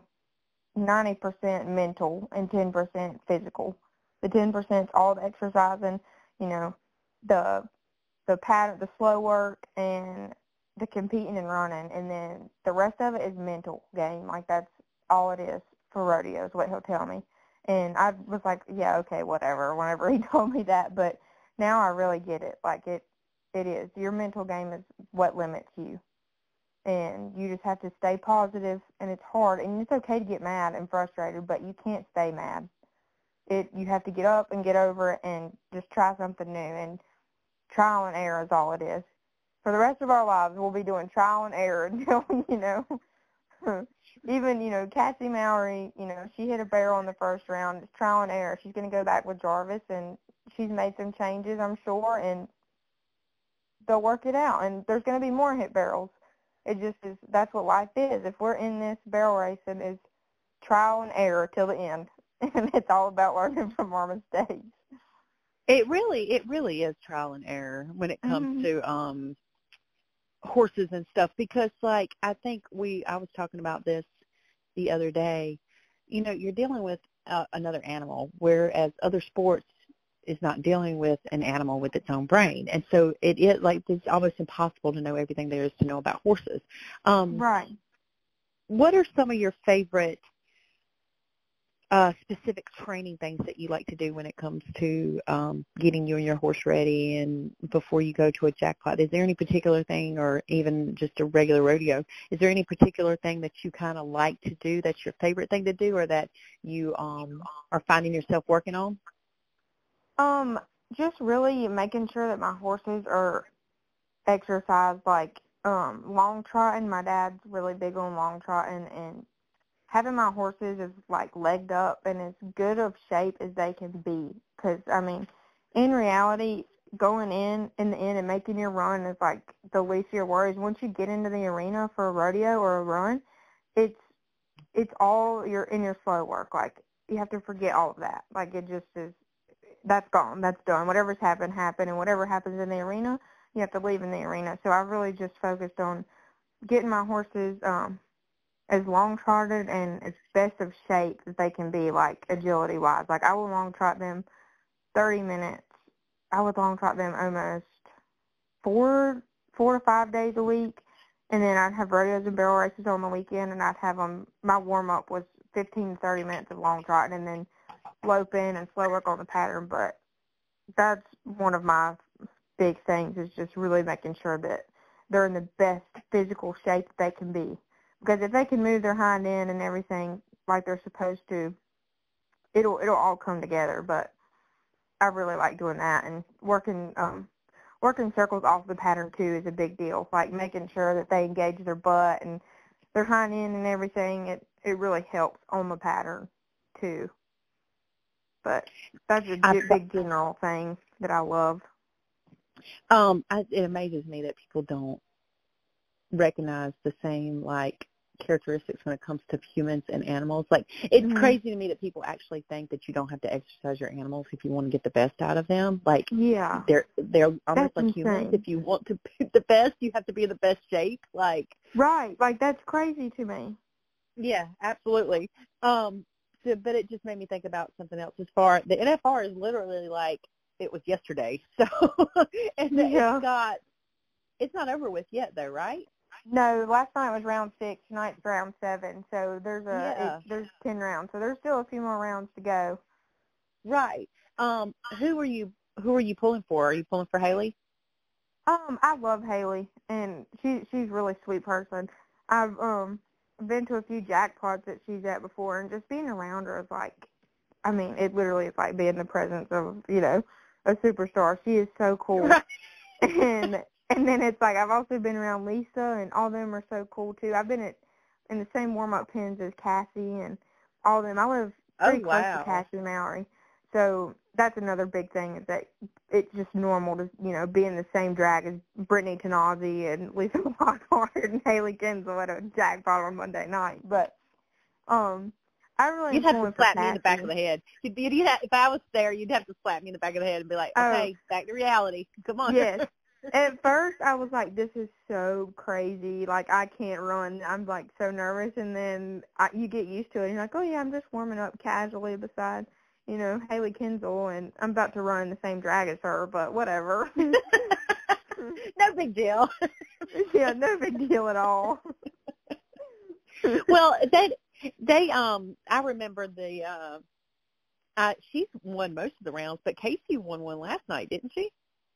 90% mental and 10% physical. The 10% is all the exercising, the pattern, the slow work, and the competing and running, and then the rest of it is mental game. Like, that's all it is for rodeo, is what he'll tell me. And I was like, yeah, okay, whatever, whenever he told me that. But now I really get it. Like, it is. Your mental game is what limits you. And you just have to stay positive, and it's hard. And it's okay to get mad and frustrated, but you can't stay mad. You have to get up and get over it and just try something new. And trial and error is all it is. For the rest of our lives, we'll be doing trial and error until, even, Cassie Mowry, she hit a barrel in the first round. It's trial and error. She's going to go back with Jarvis, and she's made some changes, I'm sure, and they'll work it out. And there's going to be more hit barrels. It just is, that's what life is. If we're in this barrel racing, it's trial and error till the end. And it's all about learning from our mistakes. It really is trial and error when it comes to horses and stuff, because, like, I think I was talking about this the other day. You're dealing with another animal, whereas other sports is not dealing with an animal with its own brain. And so it is, like, it's almost impossible to know everything there is to know about horses. Right. What are some of your favorite specific training things that you like to do when it comes to getting you and your horse ready and before you go to a jackpot? Is there any particular thing, or even just a regular rodeo, is there any particular thing that you kind of like to do that's your favorite thing to do, or that you are finding yourself working on? Just really making sure that my horses are exercised, like long trotting. My dad's really big on long trotting, and having my horses as, like, legged up and as good of shape as they can be. Because, in reality, going in the end and making your run is, like, the least of your worries. Once you get into the arena for a rodeo or a run, it's all you're in your slow work. Like, you have to forget all of that. Like, it just is, that's gone, that's done. Whatever's happened, happened, and whatever happens in the arena, you have to leave in the arena. So I've really just focused on getting my horses as long trotted and as best of shape that they can be, like agility wise. Like, I will long trot them 30 minutes. I would long trot them almost four to 5 days a week, and then I'd have rodeos and barrel races on the weekend, and I'd have them. My warm up was 15 to 30 minutes of long trotting, and then slope in and slow work on the pattern. But that's one of my big things, is just really making sure that they're in the best physical shape that they can be. Because if they can move their hind end and everything like they're supposed to, it'll all come together. But I really like doing that, and working circles off the pattern too is a big deal. Like, making sure that they engage their butt and their hind end and everything. It really helps on the pattern too. But that's a big general thing that I love. It amazes me that people don't recognize the same, like, characteristics when it comes to humans and animals. Like, it's crazy to me that people actually think that you don't have to exercise your animals if you want to get the best out of them. Like, yeah, they're almost that's like insane. humans. If you want to be the best, you have to be in the best shape. Like, right, like, that's crazy to me. Yeah, absolutely. But it just made me think about something else. As far, the NFR is literally like it was yesterday. So, and it's not over with yet, though, right? No, last night was round 6, tonight's round 7. So there's there's 10 rounds. So there's still a few more rounds to go. Right. Who are you pulling for? Are you pulling for Haley? I love Haley, and she's a really sweet person. I've been to a few jackpots that she's at before, and just being around her is like, I mean, it literally is like being in the presence of, a superstar. She is so cool. Right. And then it's like, I've also been around Lisa, and all of them are so cool too. I've been in the same warm-up pens as Cassie and all of them. I live pretty close to Cassie Mowry. So that's another big thing, is that it's just normal to, be in the same drag as Brittany Tanazi and Lisa Lockhart and Haley Kinsel at a jackpot on Monday night. But I really You'd have to slap me in the back Cassie. of the head. If I was there, you'd have to slap me in the back of the head and be like, okay, back to reality. Come on. Yes. At first, I was like, this is so crazy. Like, I can't run. I'm, like, so nervous. And then you get used to it. And you're like, oh, yeah, I'm just warming up casually beside, Haley Kinsel. And I'm about to run in the same drag as her, but whatever. No big deal. Yeah, no big deal at all. Well, I remember she's won most of the rounds, but Casey won one last night, didn't she?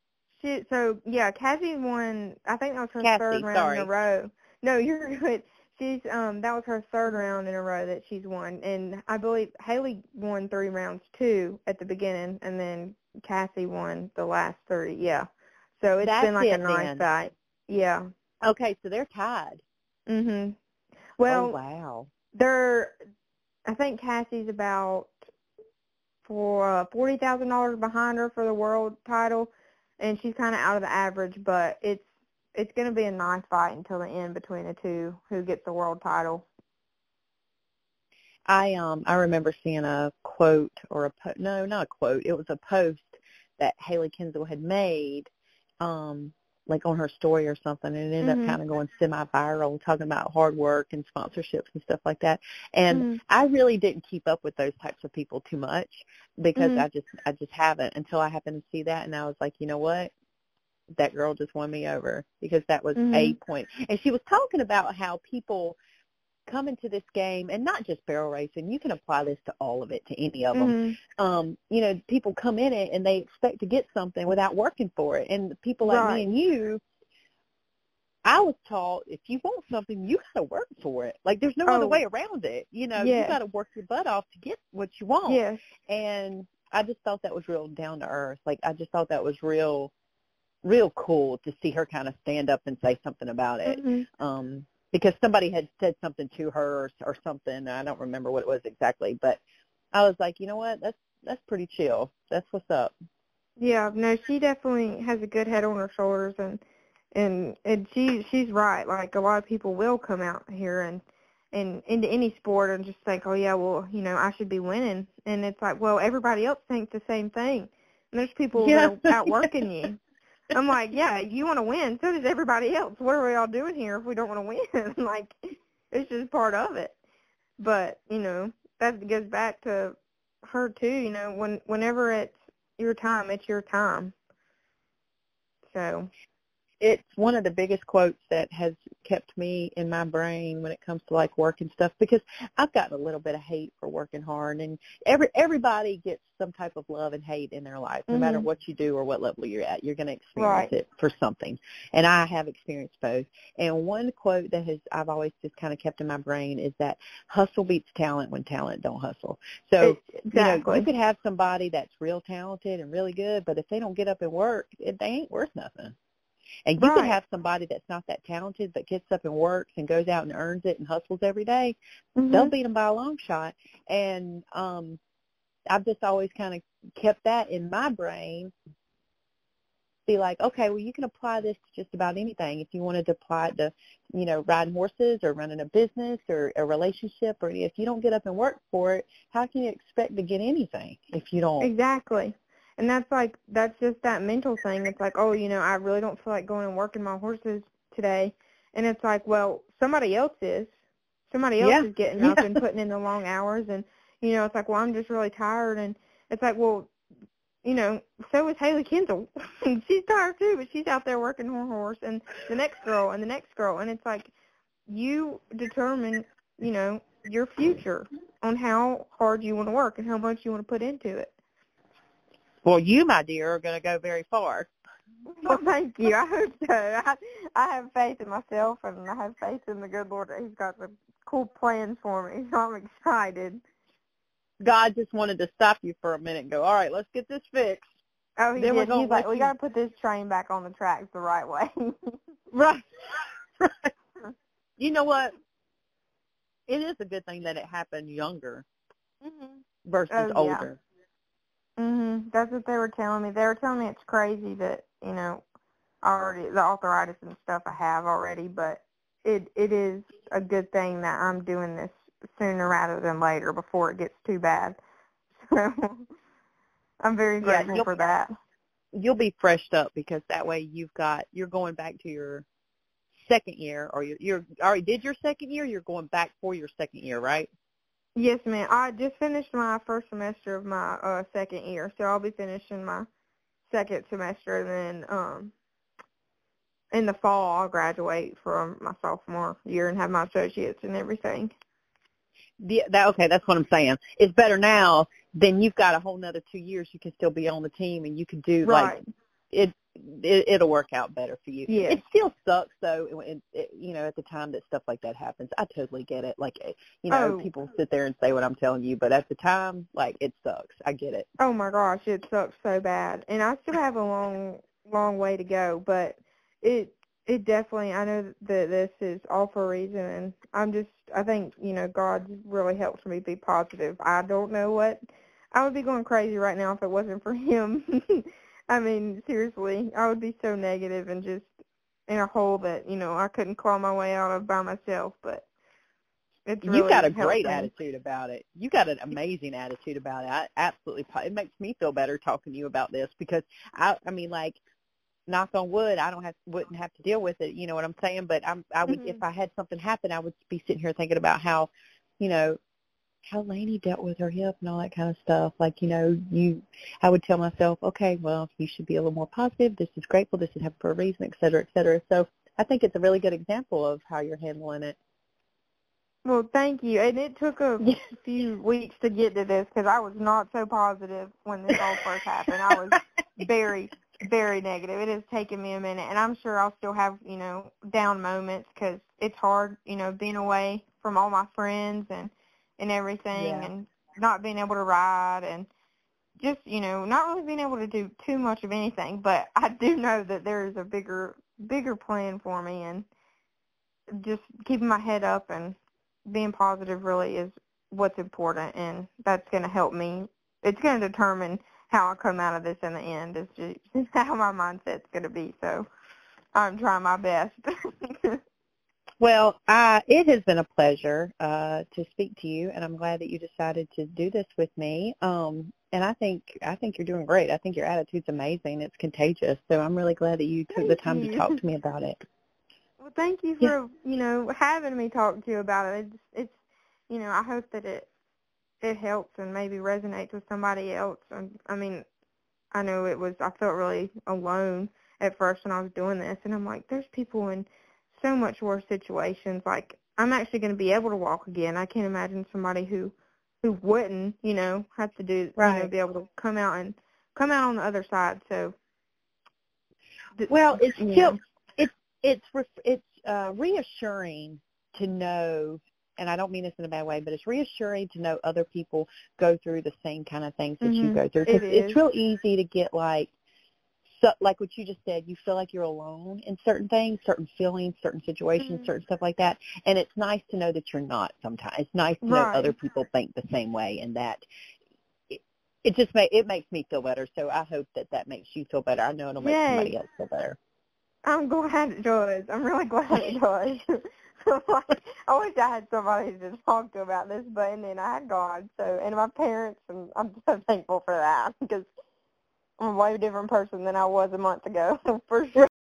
Cassie won, I think that was her third round in a row. No, you're good. She's, that was her third round in a row that she's won. And I believe Haley won 3 rounds too at the beginning, and then Cassie won the last 3, yeah. So it's been like a nice fight. Yeah. Okay, so they're tied. Mhm. Well, wow. I think Cassie's about $40,000 behind her for the world title, and she's kind of out of the average, but it's going to be a nice fight until the end between the two, who gets the world title. I remember seeing a quote or no, not a quote. It was a post that Haley Kinsel had made, like on her story or something, and it ended up kind of going semi-viral, talking about hard work and sponsorships and stuff like that. And I really didn't keep up with those types of people too much, because I just haven't, until I happened to see that, and I was like, you know what? That girl just won me over, because that was a point. And she was talking about how people come into this game, and not just barrel racing, you can apply this to all of it, to any of them. People come in it and they expect to get something without working for it. And people like me and you, I was taught, if you want something, you got to work for it. Like, there's no other way around it. You got to work your butt off to get what you want. Yes. And I just thought that was real down to earth. Like, I just thought that was real cool to see her kind of stand up and say something about it. Because somebody had said something to her or something. I don't remember what it was exactly, but I was like, you know what? That's pretty chill. That's what's up. Yeah, no, she definitely has a good head on her shoulders, and she's right. Like, a lot of people will come out here and into any sport and just think, oh yeah, well, I should be winning. And it's like, well, everybody else thinks the same thing. And there's people that are outworking you. I'm like, yeah, you want to win, so does everybody else. What are we all doing here if we don't want to win? Like, it's just part of it. But, that goes back to her too, whenever it's your time, it's your time. So it's one of the biggest quotes that has kept me in my brain when it comes to like work and stuff, because I've gotten a little bit of hate for working hard, and everybody gets some type of love and hate in their life. No matter what you do or what level you're at, you're going to experience it for something. And I have experienced both. And one quote that I've always just kind of kept in my brain is that hustle beats talent when talent don't hustle. So exactly. You could have somebody that's real talented and really good, but if they don't get up and work, they ain't worth nothing. And you could have somebody that's not that talented but gets up and works and goes out and earns it and hustles every day. They'll beat them by a long shot. And I've just always kind of kept that in my brain. Be like, okay, well, you can apply this to just about anything. If you wanted to apply it to, riding horses or running a business or a relationship, or if you don't get up and work for it, how can you expect to get anything if you don't? Exactly. And that's just that mental thing. It's like, oh, I really don't feel like going and working my horses today. And it's like, well, somebody else is. Somebody else is getting up and putting in the long hours. And, it's like, well, I'm just really tired. And it's like, well, so is Haley Kendall. She's tired too, but she's out there working her horse, and the next girl and the next girl. And it's like, you determine, your future on how hard you want to work and how much you want to put into it. Well, you, my dear, are going to go very far. Well, thank you. I hope so. I have faith in myself, and I have faith in the good Lord that He's got some cool plans for me, so I'm excited. God just wanted to stop you for a minute and go, all right, let's get this fixed. Oh, He did. He's like, we got to put this train back on the tracks the right way. Right. You know what? It is a good thing that it happened younger versus older. That's what they were telling me. They were telling me it's crazy that, already the arthritis and stuff I have already, but it is a good thing that I'm doing this sooner rather than later before it gets too bad. So I'm very grateful for that. You'll be freshed up because that way you're going back to your second year, or you're already did your second year, you're going back for your second year, right? Yes, ma'am. I just finished my first semester of my second year, so I'll be finishing my second semester, and then in the fall I'll graduate from my sophomore year and have my associates and everything. Okay, that's what I'm saying. It's better now than you've got a whole nother 2 years. You can still be on the team, and you can do it'll work out better for you. Yeah. It still sucks though, at the time that stuff like that happens. I totally get it. Like, people sit there and say what I'm telling you, but at the time, like, it sucks. I get it. Oh my gosh, it sucks so bad. And I still have a long way to go, but it definitely, I know that this is all for a reason, and I think, God's really helped me be positive. I don't know what, I would be going crazy right now if it wasn't for Him. I mean, seriously, I would be so negative and just in a hole that, I couldn't claw my way out of by myself, but it's really You've got a great attitude about it. You got an amazing attitude about it. It makes me feel better talking to you about this because, I mean, like, knock on wood, wouldn't have to deal with it, you know what I'm saying? But I would, if I had something happen, I would be sitting here thinking about how Lainey dealt with her hip and all that kind of stuff. Like, I would tell myself, okay, well, you should be a little more positive. This is grateful. This is happening for a reason, et cetera, et cetera. So I think it's a really good example of how you're handling it. Well, thank you. And it took a few weeks to get to this because I was not so positive when this all first happened. I was very, very negative. It has taken me a minute, and I'm sure I'll still have, down moments because it's hard, being away from all my friends and everything, and not being able to ride, and just, not really being able to do too much of anything. But I do know that there is a bigger plan for me, and just keeping my head up and being positive really is what's important, and that's going to help me. It's going to determine how I come out of this in the end. Is just how my mindset's going to be. So I'm trying my best. Well, it has been a pleasure to speak to you, and I'm glad that you decided to do this with me. And I think you're doing great. I think your attitude's amazing. It's contagious. So I'm really glad that you took the Thank time to you. talk to me about it. Well, thank you Yeah. for, having me talk to you about it. It's I hope that it helps and maybe resonates with somebody else. And I mean, I know I felt really alone at first when I was doing this, and I'm like, there's people in so much worse situations. Like, I'm actually going to be able to walk again. I can't imagine somebody who wouldn't, have to do, Right. be able to come out on the other side. So, Well, it's yeah. still it's reassuring to know, and I don't mean this in a bad way, but it's reassuring to know other people go through the same kind of things that you go through. It Because it's is. real easy to get like what you just said, you feel like you're alone in certain things, certain feelings, certain situations, certain stuff like that. And it's nice to know that you're not sometimes. It's nice to know other Right. people think the same way, and that it makes me feel better. So I hope that makes you feel better. I know it'll make somebody Yay. else feel better. I'm glad it does. I'm really glad it does. I wish I had somebody to talk to about this, but and then I had God, and my parents, and I'm so thankful for that because I'm a way different person than I was a month ago, for sure.